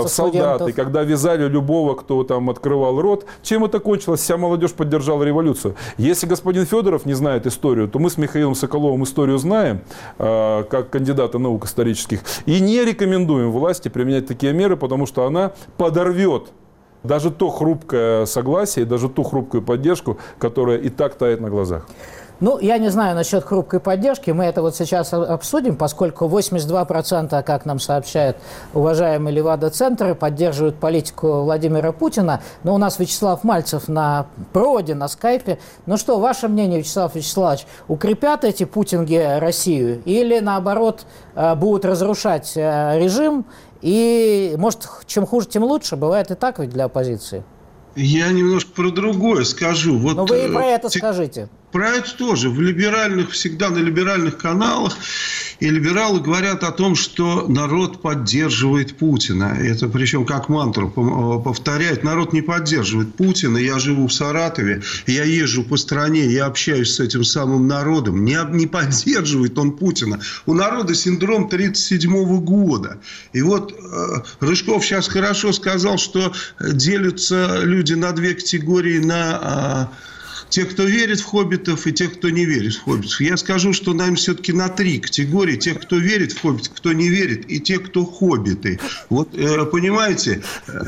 когда вязали любого, кто там открывал рот. Чем это кончилось? Вся молодежь поддержала революцию. Если господин Федоров не знает историю, то мы с Михаилом Соколовым историю знаем, как кандидата наук исторических, и не рекомендуем власти применять такие меры, потому что она подорвет даже то хрупкое согласие, даже ту хрупкую поддержку, которая и так тает на глазах. Я не знаю насчет хрупкой поддержки, мы это вот сейчас обсудим, поскольку 82%, как нам сообщает уважаемый Левада-центр, поддерживают политику Владимира Путина. Но у нас Вячеслав Мальцев на проводе, на скайпе. Ваше мнение, Вячеслав Вячеславович, укрепят эти путинги Россию или, наоборот, будут разрушать режим? И, может, чем хуже, тем лучше? Бывает и так ведь для оппозиции. Я немножко про другое скажу. Но вы и про это скажите. Про это тоже. Всегда на либеральных каналах и либералы говорят о том, что народ поддерживает Путина. Это причем как мантру повторяют. Народ не поддерживает Путина. Я живу в Саратове, я езжу по стране, я общаюсь с этим самым народом. Не поддерживает он Путина. У народа синдром 1937 года. И вот Рыжков сейчас хорошо сказал, что делятся люди на две категории, на те, кто верит в хоббитов, и те, кто не верит в хоббитов. Я скажу, что, наверное, все-таки на три категории. Те, кто верит в хоббитов, кто не верит, и те, кто хоббиты. Вот, понимаете,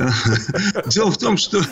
дело в том, что...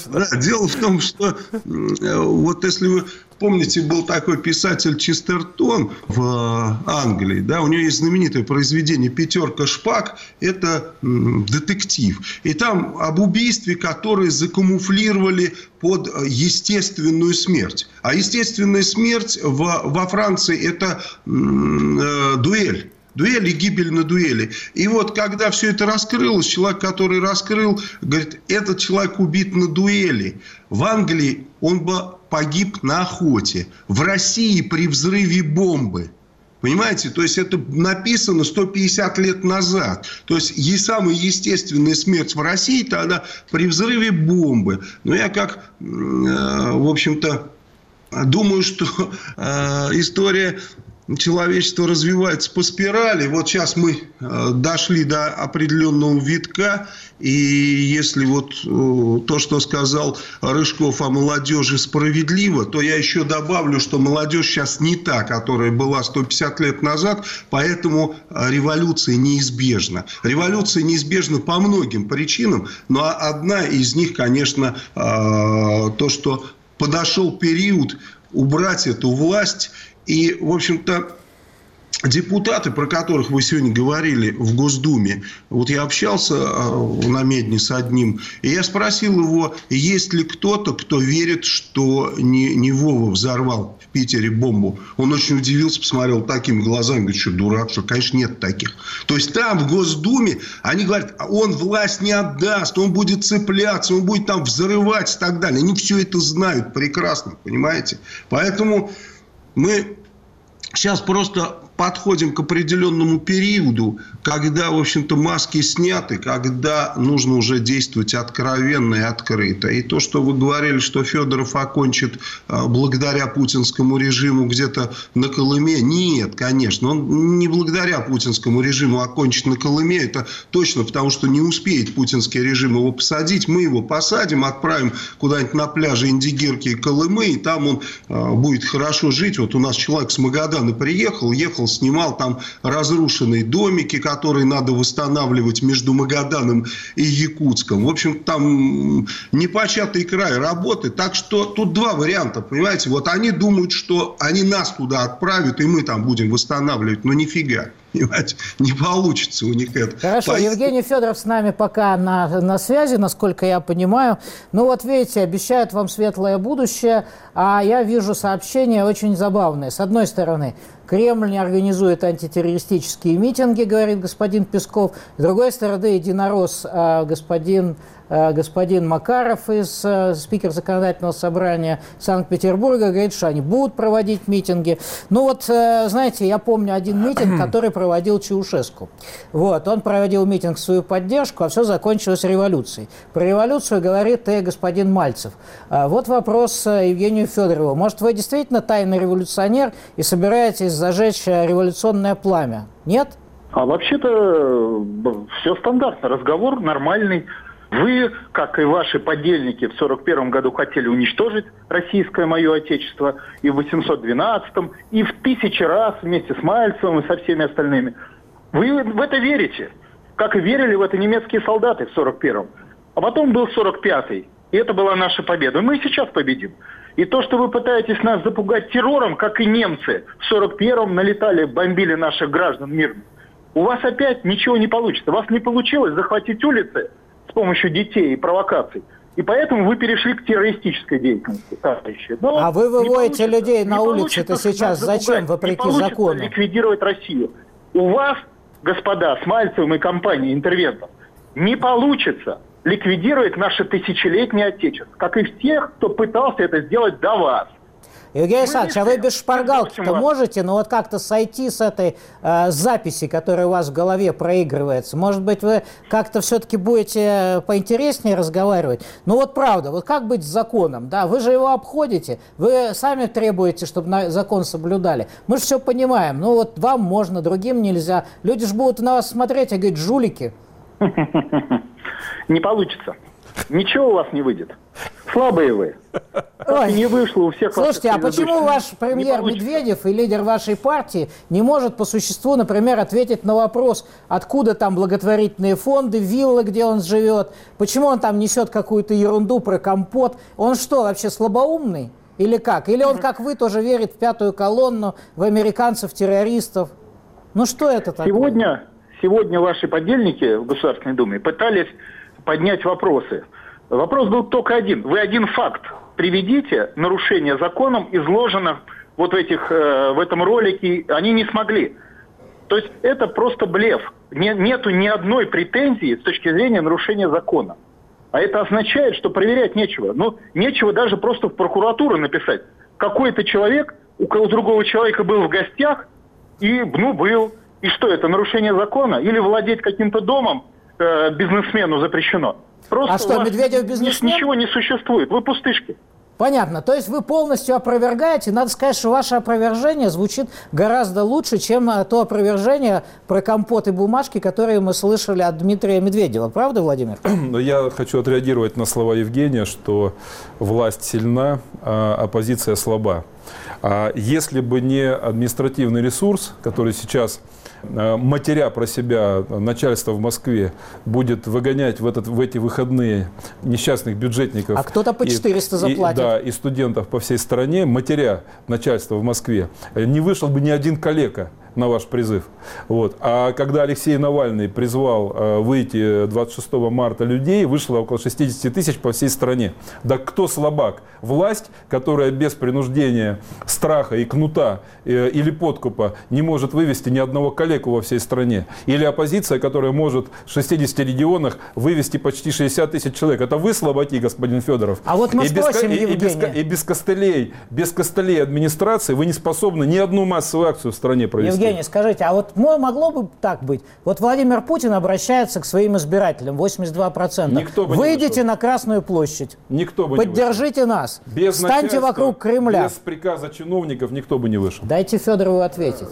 Вот если вы помните, был такой писатель Честертон в Англии. Да, у него есть знаменитое произведение «Пятерка шпаг». Это детектив. И там об убийстве, которое закамуфлировали под естественную смерть. А естественная смерть во Франции – это дуэль. Дуэль и гибель на дуэли. И вот, когда все это раскрылось, человек, который раскрыл, говорит, этот человек убит на дуэли. В Англии он бы погиб на охоте. В России при взрыве бомбы. Понимаете? То есть, это написано 150 лет назад. То есть, самая естественная смерть в России тогда при взрыве бомбы. Но я в общем-то, думаю, что история человечество развивается по спирали. Вот сейчас мы дошли до определенного витка. И если вот то, что сказал Рыжков о молодежи, справедливо, то я еще добавлю, что молодежь сейчас не та, которая была 150 лет назад. Поэтому революция неизбежна. Революция неизбежна по многим причинам. Но одна из них, конечно, то, что подошел период убрать эту власть. И, в общем-то, депутаты, про которых вы сегодня говорили в Госдуме, вот я общался на Медне с одним, и я спросил его, есть ли кто-то, кто верит, что не Вова взорвал в Питере бомбу. Он очень удивился, посмотрел такими глазами, говорит, что дурак, что, конечно, нет таких. То есть там, в Госдуме, они говорят, он власть не отдаст, он будет цепляться, он будет там взрывать и так далее. Они все это знают прекрасно, понимаете? Поэтому мы сейчас просто подходим к определенному периоду, когда, в общем-то, маски сняты, когда нужно уже действовать откровенно и открыто. И то, что вы говорили, что Федоров окончит благодаря путинскому режиму где-то на Колыме, нет, конечно, он не благодаря путинскому режиму окончит на Колыме, это точно, потому что не успеет путинский режим его посадить. Мы его посадим, отправим куда-нибудь на пляже Индигирки и Колымы, и там он будет хорошо жить. Вот у нас человек с Магадана приехал, снимал там разрушенные домики, которые надо восстанавливать между Магаданом и Якутском. В общем, там непочатый край работы. Так что тут два варианта, понимаете. Вот они думают, что они нас туда отправят, и мы там будем восстанавливать. Но нифига. Понимаете, не получится у них это. Хорошо, Евгений Федоров с нами пока на связи, насколько я понимаю. Ну вот видите, обещают вам светлое будущее, а я вижу сообщения очень забавные. С одной стороны, Кремль не организует антитеррористические митинги, говорит господин Песков. С другой стороны, единорос господин Макаров, спикер законодательного собрания Санкт-Петербурга, говорит, что они будут проводить митинги. Ну вот, знаете, я помню один митинг, который проводил Чаушеску. Вот, он проводил митинг в свою поддержку, а все закончилось революцией. Про революцию говорит и господин Мальцев. Вот вопрос Евгению Федорову. Может, вы действительно тайный революционер и собираетесь зажечь революционное пламя? Нет? А вообще-то все стандартно, разговор нормальный. Вы, как и ваши подельники, в 1941 году хотели уничтожить российское мое отечество, и в 812-м, и в 1000 раз вместе с Мальцевым и со всеми остальными. Вы в это верите, как и верили в это немецкие солдаты в 1941-м. А потом был 1945-й, и это была наша победа. Мы и сейчас победим. И то, что вы пытаетесь нас запугать террором, как и немцы в 1941-м налетали, бомбили наших граждан мирно, у вас опять ничего не получится. У вас не получилось захватить улицы с помощью детей и провокаций. И поэтому вы перешли к террористической деятельности, товарищи. Но а вы выводите людей на улицы-то сейчас зачем, вопреки закону? Ликвидировать Россию. У вас, господа, с Мальцевым и компанией интервентов, не получится ликвидировать наше тысячелетнее отечество, как и всех, кто пытался это сделать до вас. Евгений Александрович, а вы без шпаргалки-то можете, вот как-то сойти с этой записи, которая у вас в голове проигрывается? Может быть, вы как-то все-таки будете поинтереснее разговаривать? Ну вот правда, вот как быть с законом? Да, вы же его обходите, вы сами требуете, чтобы закон соблюдали. Мы же все понимаем, ну вот вам можно, другим нельзя. Люди же будут на вас смотреть и говорить, жулики. Не получится. Ничего у вас не выйдет. Слабые вы. Не вышло у всех. Слушайте, а почему ваш премьер Медведев и лидер вашей партии не может по существу, например, ответить на вопрос, откуда там благотворительные фонды, виллы, где он живет? Почему он там несет какую-то ерунду про компот? Он что, вообще слабоумный? Или как? Или он, как вы, тоже верит в пятую колонну, в американцев-террористов? Ну что это такое? Сегодня ваши подельники в Государственной Думе пытались поднять вопросы. Вопрос был только один. Вы один факт приведите, нарушение законом изложено вот в этом ролике, они не смогли. То есть это просто блеф. Нету ни одной претензии с точки зрения нарушения закона. А это означает, что проверять нечего. Ну, нечего даже просто в прокуратуру написать. Какой-то человек у другого человека был в гостях и, был. И что это, нарушение закона? Или владеть каким-то домом бизнесмену запрещено? Просто а что, Медведев бизнесмен? Ничего не существует. Вы пустышки. Понятно. То есть вы полностью опровергаете. Надо сказать, что ваше опровержение звучит гораздо лучше, чем то опровержение про компот и бумажки, которые мы слышали от Дмитрия Медведева. Правда, Владимир? Я хочу отреагировать на слова Евгения, что власть сильна, а оппозиция слаба. Если бы не административный ресурс, который сейчас, матеря про себя, начальство в Москве будет выгонять в эти выходные несчастных бюджетников. А кто-то по 400 заплатит. И студентов по всей стране, матеря начальства в Москве, не вышел бы ни один калека на ваш призыв. Вот. А когда Алексей Навальный призвал выйти 26 марта людей, вышло около 60 тысяч по всей стране. Да кто слабак? Власть, которая без принуждения, страха и кнута или подкупа не может вывести ни одного калеку во всей стране. Или оппозиция, которая может в 60 регионах вывести почти 60 тысяч человек. Это вы слабаки, господин Федоров. А вот мы спросим Евгения. И без костылей администрации вы не способны ни одну массовую акцию в стране провести. Евгений, скажите, а вот могло бы так быть? Вот Владимир Путин обращается к своим избирателям, 82%. Никто бы Выйдите на Красную площадь. Никто бы Поддержите нас. Встаньте вокруг Кремля. Без приказа чиновников никто бы не вышел. Дайте Федорову ответить.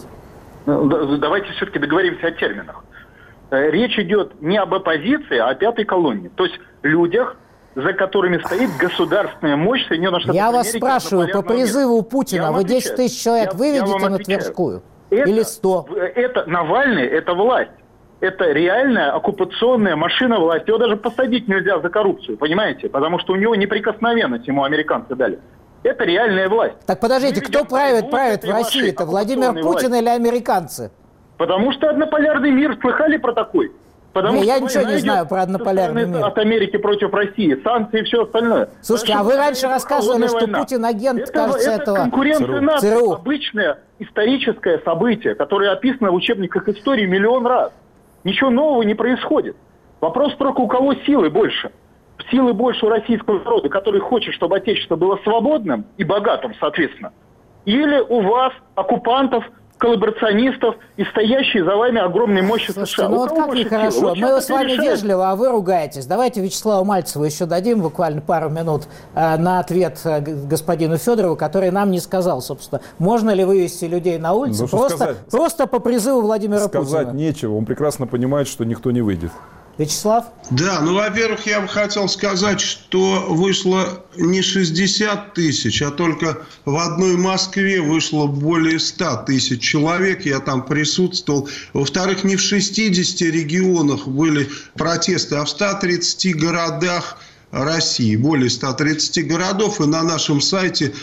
Давайте все-таки договоримся о терминах. Речь идет не об оппозиции, а о пятой колонне. То есть людях, за которыми стоит государственная мощь Соединенных Штатов Америки. Я вас спрашиваю, по призыву Путина вы 10 тысяч человек выведете на Тверскую? Или 100? Навальный – это власть. Это реальная оккупационная машина власти. Его даже посадить нельзя за коррупцию, понимаете? Потому что у него неприкосновенность ему американцы дали. Это реальная власть. Так подождите, кто правит в России-то? Владимир Путин или американцы? Потому что однополярный мир. Слыхали про такой? Я ничего не знаю про однополярный мир. От Америки против России, санкции и все остальное. Слушайте, а вы раньше рассказывали, что Путин агент, кажется, этого конкуренция наций, обычное историческое событие, которое описано в учебниках истории миллион раз. Ничего нового не происходит. Вопрос только, у кого силы больше. Силы больше у российского народа, который хочет, чтобы Отечество было свободным и богатым, соответственно. Или у вас, оккупантов, коллаборационистов и стоящие за вами огромной мощи США. Ну вот как нехорошо. Вот мы с вами вежливо, а вы ругаетесь. Давайте Вячеславу Мальцеву еще дадим буквально пару минут на ответ господину Федорову, который нам не сказал, собственно, можно ли вывести людей на улицу просто по призыву Владимира Путина. Сказать нечего. Он прекрасно понимает, что никто не выйдет. Вячеслав? Да, во-первых, я бы хотел сказать, что вышло не 60 тысяч, а только в одной Москве вышло более 100 тысяч человек, я там присутствовал. Во-вторых, не в 60 регионах были протесты, а в 130 городах России, более 130 городов, и на нашем сайте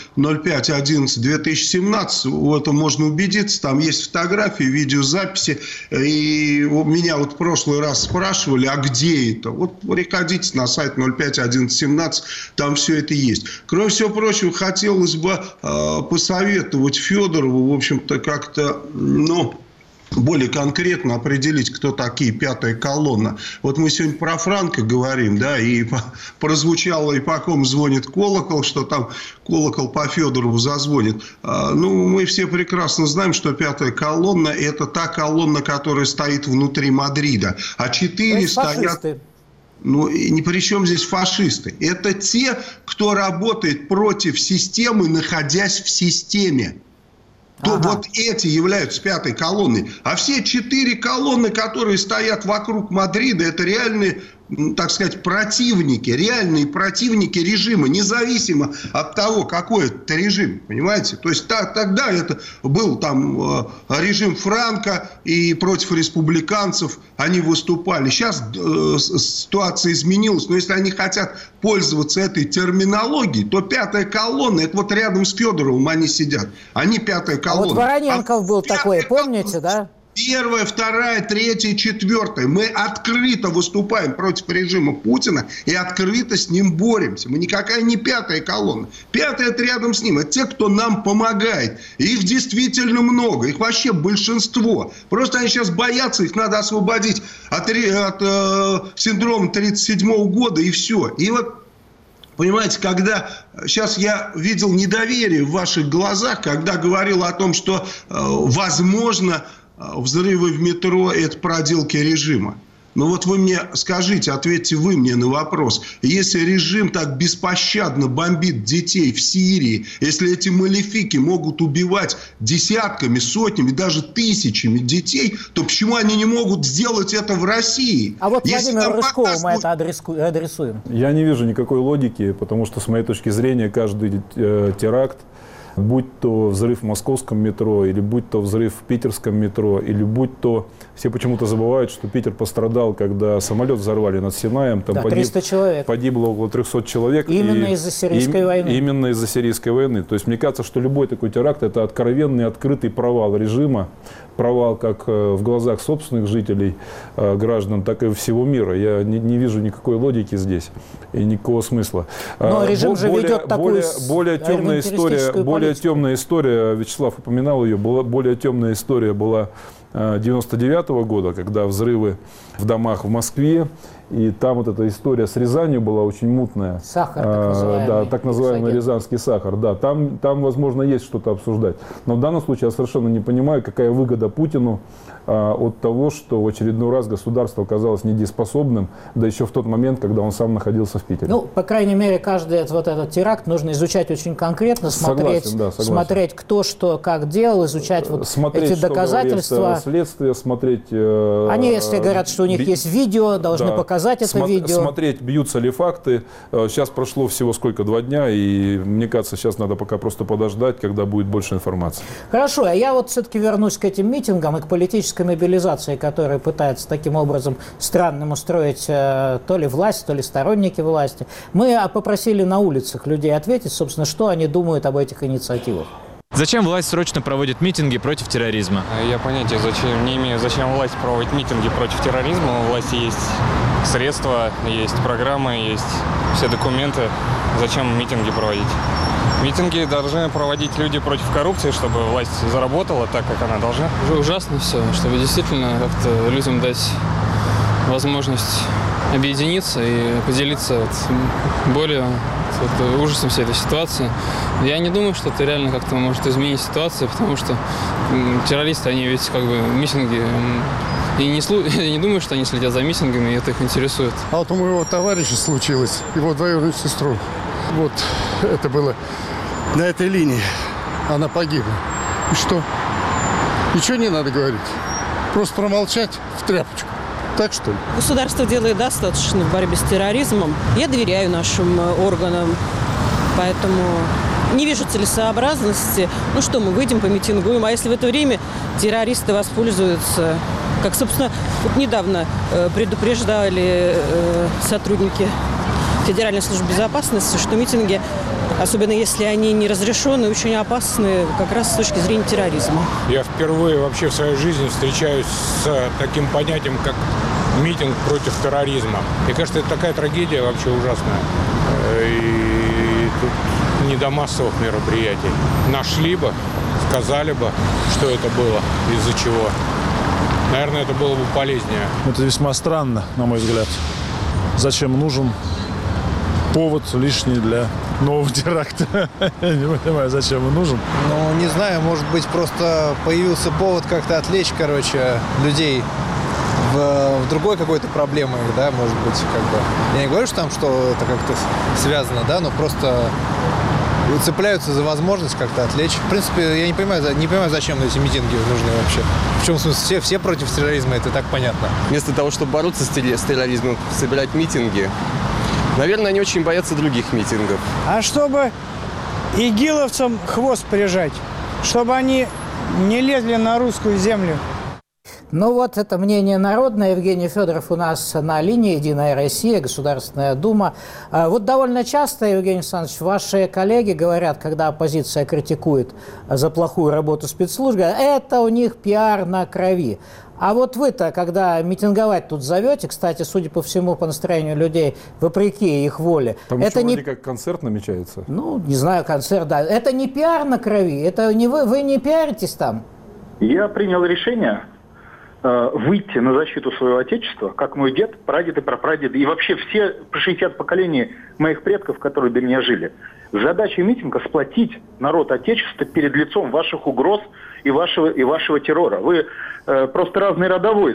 05.11.2017 в этом можно убедиться, там есть фотографии, видеозаписи, и меня вот в прошлый раз спрашивали, а где это? Вот приходите на сайт 05.11.17, там все это есть. Кроме всего прочего, хотелось бы посоветовать Федорову, в общем-то, как-то, более конкретно определить, кто такие пятая колонна. Вот мы сегодня про Франко говорим, да, и прозвучало, и по ком звонит колокол, что там колокол по Федорову зазвонит. Мы все прекрасно знаем, что пятая колонна – это та колонна, которая стоит внутри Мадрида. А 4 стоят... ни при чем здесь фашисты. Это те, кто работает против системы, находясь в системе. То вот эти являются пятой колонной. А все 4 колонны, которые стоят вокруг Мадрида, это реальные, так сказать, реальные противники режима, независимо от того, какой это режим, понимаете? То есть тогда это был там режим Франко, и против республиканцев они выступали. Сейчас ситуация изменилась, но если они хотят пользоваться этой терминологией, то пятая колонна, это вот рядом с Федоровым они сидят. Они пятая колонна. А вот Вороненков был такой, помните, да? 1, 2, 3, 4. Мы открыто выступаем против режима Путина и открыто с ним боремся. Мы никакая не пятая колонна. Пятая – это рядом с ним. Это те, кто нам помогает. Их действительно много. Их вообще большинство. Просто они сейчас боятся. Их надо освободить от синдрома 1937 года и все. И вот, понимаете, когда сейчас я видел недоверие в ваших глазах, когда говорил о том, что возможно взрывы в метро – это проделки режима. Ну вот вы мне скажите, ответьте вы мне на вопрос. Если режим так беспощадно бомбит детей в Сирии, если эти малефики могут убивать десятками, сотнями, даже тысячами детей, то почему они не могут сделать это в России? А вот Если Владимиру нам Рыжкову мы показывают... это адресуем. Я не вижу никакой логики, потому что, с моей точки зрения, каждый теракт, будь то взрыв в московском метро, или будь то взрыв в питерском метро, или будь то... Все почему-то забывают, что Питер пострадал, когда самолет взорвали над Синаем. Там 300 человек. Погибло около 300 человек. Именно из-за сирийской войны. Именно из-за сирийской войны. То есть мне кажется, что любой такой теракт – это откровенный, открытый провал режима. Провал как в глазах собственных жителей, граждан, так и всего мира. Я не вижу никакой логики здесь и никакого смысла. Но режим же ведет такую более темная история, Вячеслав упоминал ее, более темная история была 99-го года, когда взрывы в домах в Москве, и там вот эта история с Рязанью была очень мутная. Сахар, так называемый. Да, так называемый рязанский сахар. Да, там, возможно, есть что-то обсуждать. Но в данном случае я совершенно не понимаю, какая выгода Путину от того, что в очередной раз государство оказалось недееспособным, да еще в тот момент, когда он сам находился в Питере. Ну, по крайней мере, каждый этот теракт нужно изучать очень конкретно, смотреть, кто что как делал, изучать эти доказательства. Следствие, смотреть... Они, если говорят, что у них есть видео, должны показать это видео. Смотреть, бьются ли факты. Сейчас прошло всего 2 дня, и мне кажется, сейчас надо пока просто подождать, когда будет больше информации. Хорошо, а я вот все-таки вернусь к этим митингам и к политической мобилизации, которая пытается таким образом странным устроить то ли власть, то ли сторонники власти. Мы попросили на улицах людей ответить, собственно, что они думают об этих инициативах. Зачем власть срочно проводит митинги против терроризма? Я понятия не имею, зачем власть проводит митинги против терроризма. У власти есть средства, есть программы, есть все документы. Зачем митинги проводить? Митинги должны проводить люди против коррупции, чтобы власть заработала так, как она должна. Уже ужасно все, чтобы действительно как-то людям дать возможность объединиться и поделиться болью, ужасом всей этой ситуации. Я не думаю, что это реально как-то может изменить ситуацию, потому что террористы, они ведь как бы митинги... И не думаю, что они следят за митингами, и это их интересует. А вот у моего товарища случилось, его двоюродную сестру. Вот это было на этой линии. Она погибла. И что? Ничего не надо говорить. Просто промолчать в тряпочку. Так что ли? Государство делает достаточно в борьбе с терроризмом. Я доверяю нашим органам, поэтому не вижу целесообразности. Ну что, мы выйдем, помитингуем, а если в это время террористы воспользуются, как, собственно, вот недавно предупреждали сотрудники Федеральной службы безопасности, что митинги, особенно если они не разрешены, очень опасны как раз с точки зрения терроризма. Я впервые вообще в своей жизни встречаюсь с таким понятием, как митинг против терроризма. Мне кажется, это такая трагедия вообще ужасная. И тут не до массовых мероприятий. Нашли бы, сказали бы, что это было, из-за чего. Наверное, это было бы полезнее. Это весьма странно, на мой взгляд. Зачем нужен повод лишний для нового теракта? Я не понимаю, зачем он нужен. Ну, не знаю, может быть, просто появился повод как-то отвлечь, людей в другой какой-то проблемы, да, может быть, как бы. Я не говорю, что там, что это как-то связано, да, но просто цепляются за возможность как-то отвлечь. В принципе, я не понимаю, зачем эти митинги нужны вообще. В чем смысл? Все против терроризма, это так понятно. Вместо того, чтобы бороться с терроризмом, собирать митинги. Наверное, они очень боятся других митингов. А чтобы игиловцам хвост прижать, чтобы они не лезли на русскую землю. Ну вот это мнение народное. Евгений Федоров у нас на линии, «Единая Россия», Государственная Дума. Вот довольно часто, Евгений Александрович, ваши коллеги говорят, когда оппозиция критикует за плохую работу спецслужб, это у них пиар на крови. А вот вы-то, когда митинговать тут зовете, кстати, судя по всему, по настроению людей, вопреки их воле. Там это еще не... как концерт намечается? Ну, не знаю, концерт, да. Это не пиар на крови, это не вы не пиаритесь там? Я принял решение выйти на защиту своего отечества, как мой дед, прадед и прапрадед, и вообще все 60 поколений моих предков, которые до меня жили. Задача митинга – сплотить народ отечества перед лицом ваших угроз и вашего террора. Вы просто разные рода войск.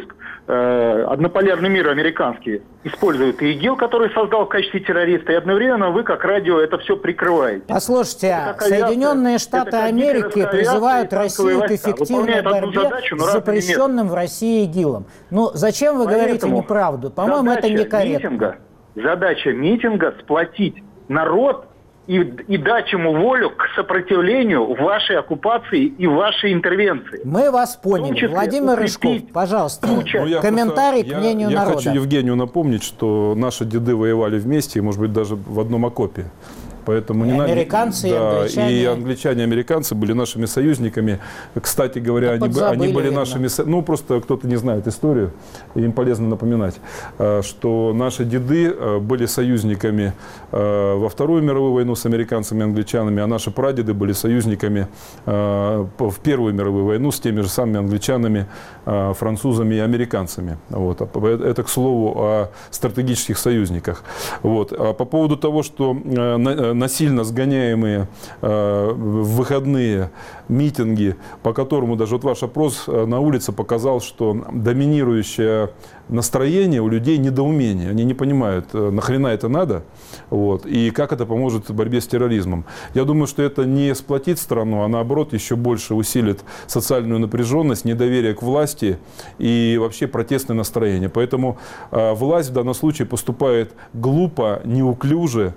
однополярный мир американский использует ИГИЛ, который создал в качестве террориста, и одновременно вы, как радио, это все прикрываете. Послушайте, Соединенные Штаты Америки призывают Россию к эффективной борьбе с запрещенным в России ИГИЛом. Ну, зачем вы говорите неправду? По-моему, это некорректно. Задача митинга – сплотить народ и дать ему волю к сопротивлению вашей оккупации и вашей интервенции. Мы вас поняли. Владимир Рыжков, пожалуйста, комментарий к мнению народа. Я хочу Евгению напомнить, что наши деды воевали вместе, и, может быть, даже в одном окопе. Поэтому американцы, и англичане. И англичане, и американцы были нашими союзниками. Кстати говоря, они были нашими... Ну, просто кто-то не знает историю, и им полезно напоминать, что наши деды были союзниками во Вторую мировую войну с американцами и англичанами, а наши прадеды были союзниками в Первую мировую войну с теми же самыми англичанами, французами и американцами. Вот. Это, к слову, о стратегических союзниках. Вот. А по поводу того, что насильно сгоняемые в выходные митинги, по которому даже вот ваш опрос на улице показал, что доминирующее настроение у людей недоумение. Они не понимают, нахрена это надо, вот, и как это поможет в борьбе с терроризмом. Я думаю, что это не сплотит страну, а наоборот еще больше усилит социальную напряженность, недоверие к власти и вообще протестное настроение. Поэтому власть в данном случае поступает глупо, неуклюже,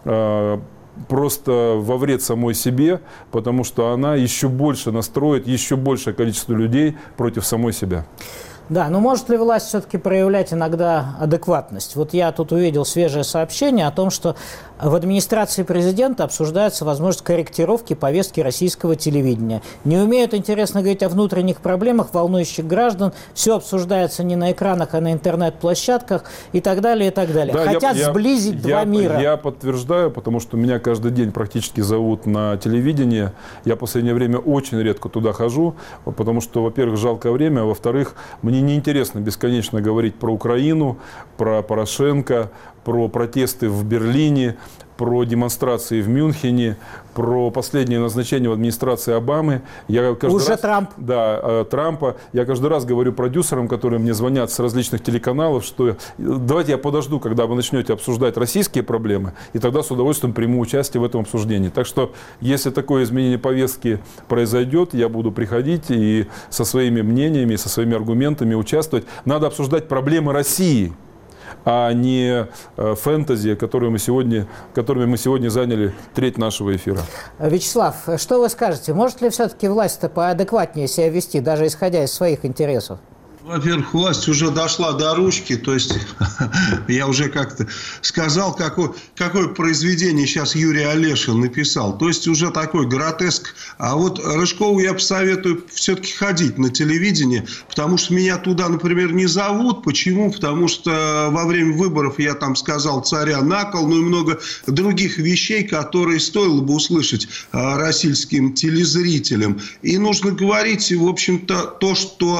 просто во вред самой себе, потому что она еще больше настроит еще большее количество людей против самой себя. Да, но может ли власть все-таки проявлять иногда адекватность? Вот я тут увидел свежее сообщение о том, что в администрации президента обсуждается возможность корректировки повестки российского телевидения. Не умеют, интересно, говорить о внутренних проблемах волнующих граждан. Все обсуждается не на экранах, а на интернет-площадках и так далее, и так далее. Да, хотят сблизить два мира. Я подтверждаю, потому что меня каждый день практически зовут на телевидение. Я в последнее время очень редко туда хожу, потому что, во-первых, жалкое время, а во-вторых, мне неинтересно бесконечно говорить про Украину, про Порошенко, про протесты в Берлине, про демонстрации в Мюнхене, про последнее назначение в администрации Обамы. Трамп. Да, Трампа. Я каждый раз говорю продюсерам, которые мне звонят с различных телеканалов, что давайте я подожду, когда вы начнете обсуждать российские проблемы, и тогда с удовольствием приму участие в этом обсуждении. Так что, если такое изменение повестки произойдет, я буду приходить и со своими мнениями, со своими аргументами участвовать. Надо обсуждать проблемы России, а не фэнтези, которыми мы сегодня заняли треть нашего эфира. Вячеслав, что вы скажете? Может ли все-таки власть-то поадекватнее себя вести, даже исходя из своих интересов? Во-первых, власть уже дошла до ручки, то есть я уже как-то сказал, какое произведение сейчас Юрий Олешин написал. То есть уже такой гротеск. А вот Рыжкову я посоветую все-таки ходить на телевидение, потому что меня туда, например, не зовут. Почему? Потому что во время выборов я там сказал царя на кол, ну и много других вещей, которые стоило бы услышать российским телезрителям. И нужно говорить, в общем-то, то,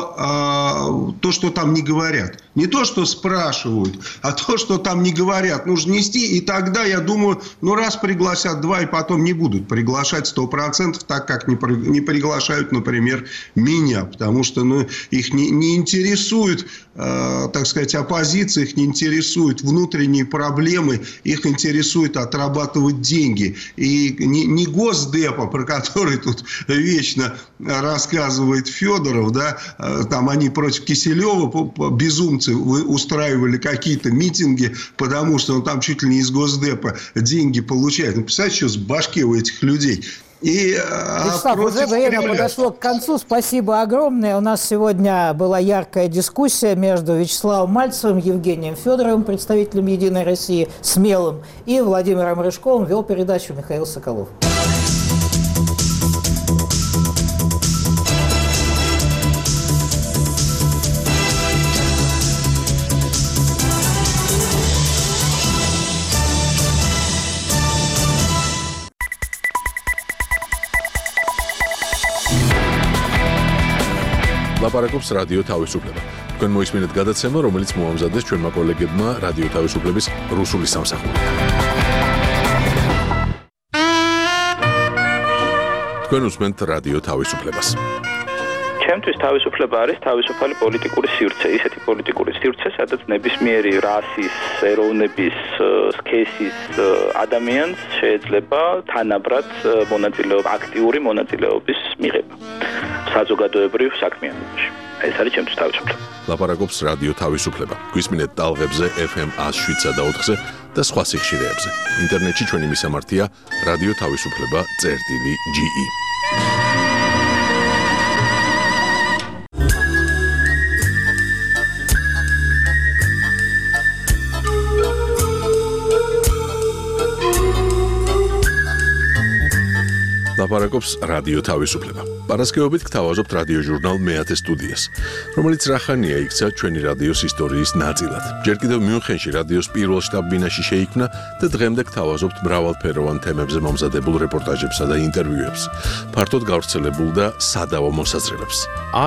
что там не говорят. Не то, что спрашивают, а то, что там не говорят, нужно нести. И тогда, я думаю, раз пригласят два, и потом не будут приглашать 100%, так как не приглашают, например, меня. Потому что их не интересует, так сказать, оппозиция, их не интересуют внутренние проблемы, их интересует отрабатывать деньги. И не Госдепа, про который тут вечно рассказывает Федоров, да, там они против Киселева, безумцы, устраивали какие-то митинги, потому что он там чуть ли не из Госдепа деньги получает. Представляете, что с башки у этих людей? Вячеслав, уже время подошло к концу. Спасибо огромное. У нас сегодня была яркая дискуссия между Вячеславом Мальцевым, Евгением Федоровым, представителем «Единой России», смелым, и Владимиром Рыжковым. Вел передачу Михаил Соколов. ლაპარაკობს რადიო თავისუფლება. თქვენ მოისმინეთ გადაცემა, რომელიც მოამზადეს ჩვენმა კოლეგებმა რადიო თავისუფლების რუსული სამსახურიდან. თქვენ უსმენთ რადიო თავისუფლებას. ჩემთვის თავისუფლება არის თავისუფალი პოლიტიკური სივრცე, ისეთი პოლიტიკური სივრცე, სადაც ნებისმიერი რასის, ეროვნების, სქესის ადამიანს შეიძლება თანაბრად აქტიური მონაწილეობის მიღება საზოგადოებრივ საქმიანობაში. ეს არის ჩემთვის თავისუფლება. ლაპარაკობს რადიო თავისუფლება. გვისმინეთ ტალღებზე FM 107-სა და 4-ზე და სხვა სიხშირეებზე. ინტერნეტში ჩვენი მისამართია რადიო თავისუფლება.ge. ლაპარაკობს რადიო თავისუფლება. პარასკევობით გთავაზობთ რადიო ჟურნალ მეათე სტუდიას, რომელიც რახანია იქცა ჩვენი რადიოს ისტორიის ნაწილად. ჯერ კიდევ მიუნხენში რადიოს პირველ შტაბ-ბინაში შეიქმნა და დღემდე გთავაზობთ მრავალფეროვან თემებზე მომზადებულ რეპორტაჟებსა და ინტერვიუებს, ფართოდ გავრცელებულ და სადავო მოსაზრებებს.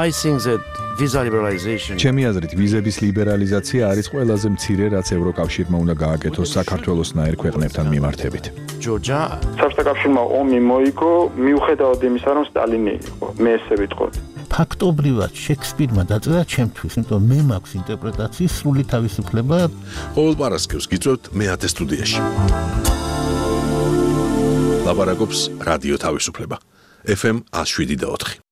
ჩემი აზრით, ვიზების ლიბერალიზაცია არის ყველაზე მცირე, რაც ევროკავშირმა უნდა გააკეთოს საქართველოსნაირ ქვეყნებთან მიმართებით. საბჭოთა კავშირმა ომი მოიგო, მიუხედავად იმისა, რომ სტალინი იყო. მე ესე ვიტყოდი. ფაქტობრივად შექსპირმა დაწერა ჩემთვის, იმიტომ მე მაქვს ინტერპრეტაციის სრული თავისუფლება. ყოველ პარასკევს გიწევთ მეათე სტუდიაში. ლაპარაკობს რადიო თავისუფლება. FM 107 და 4.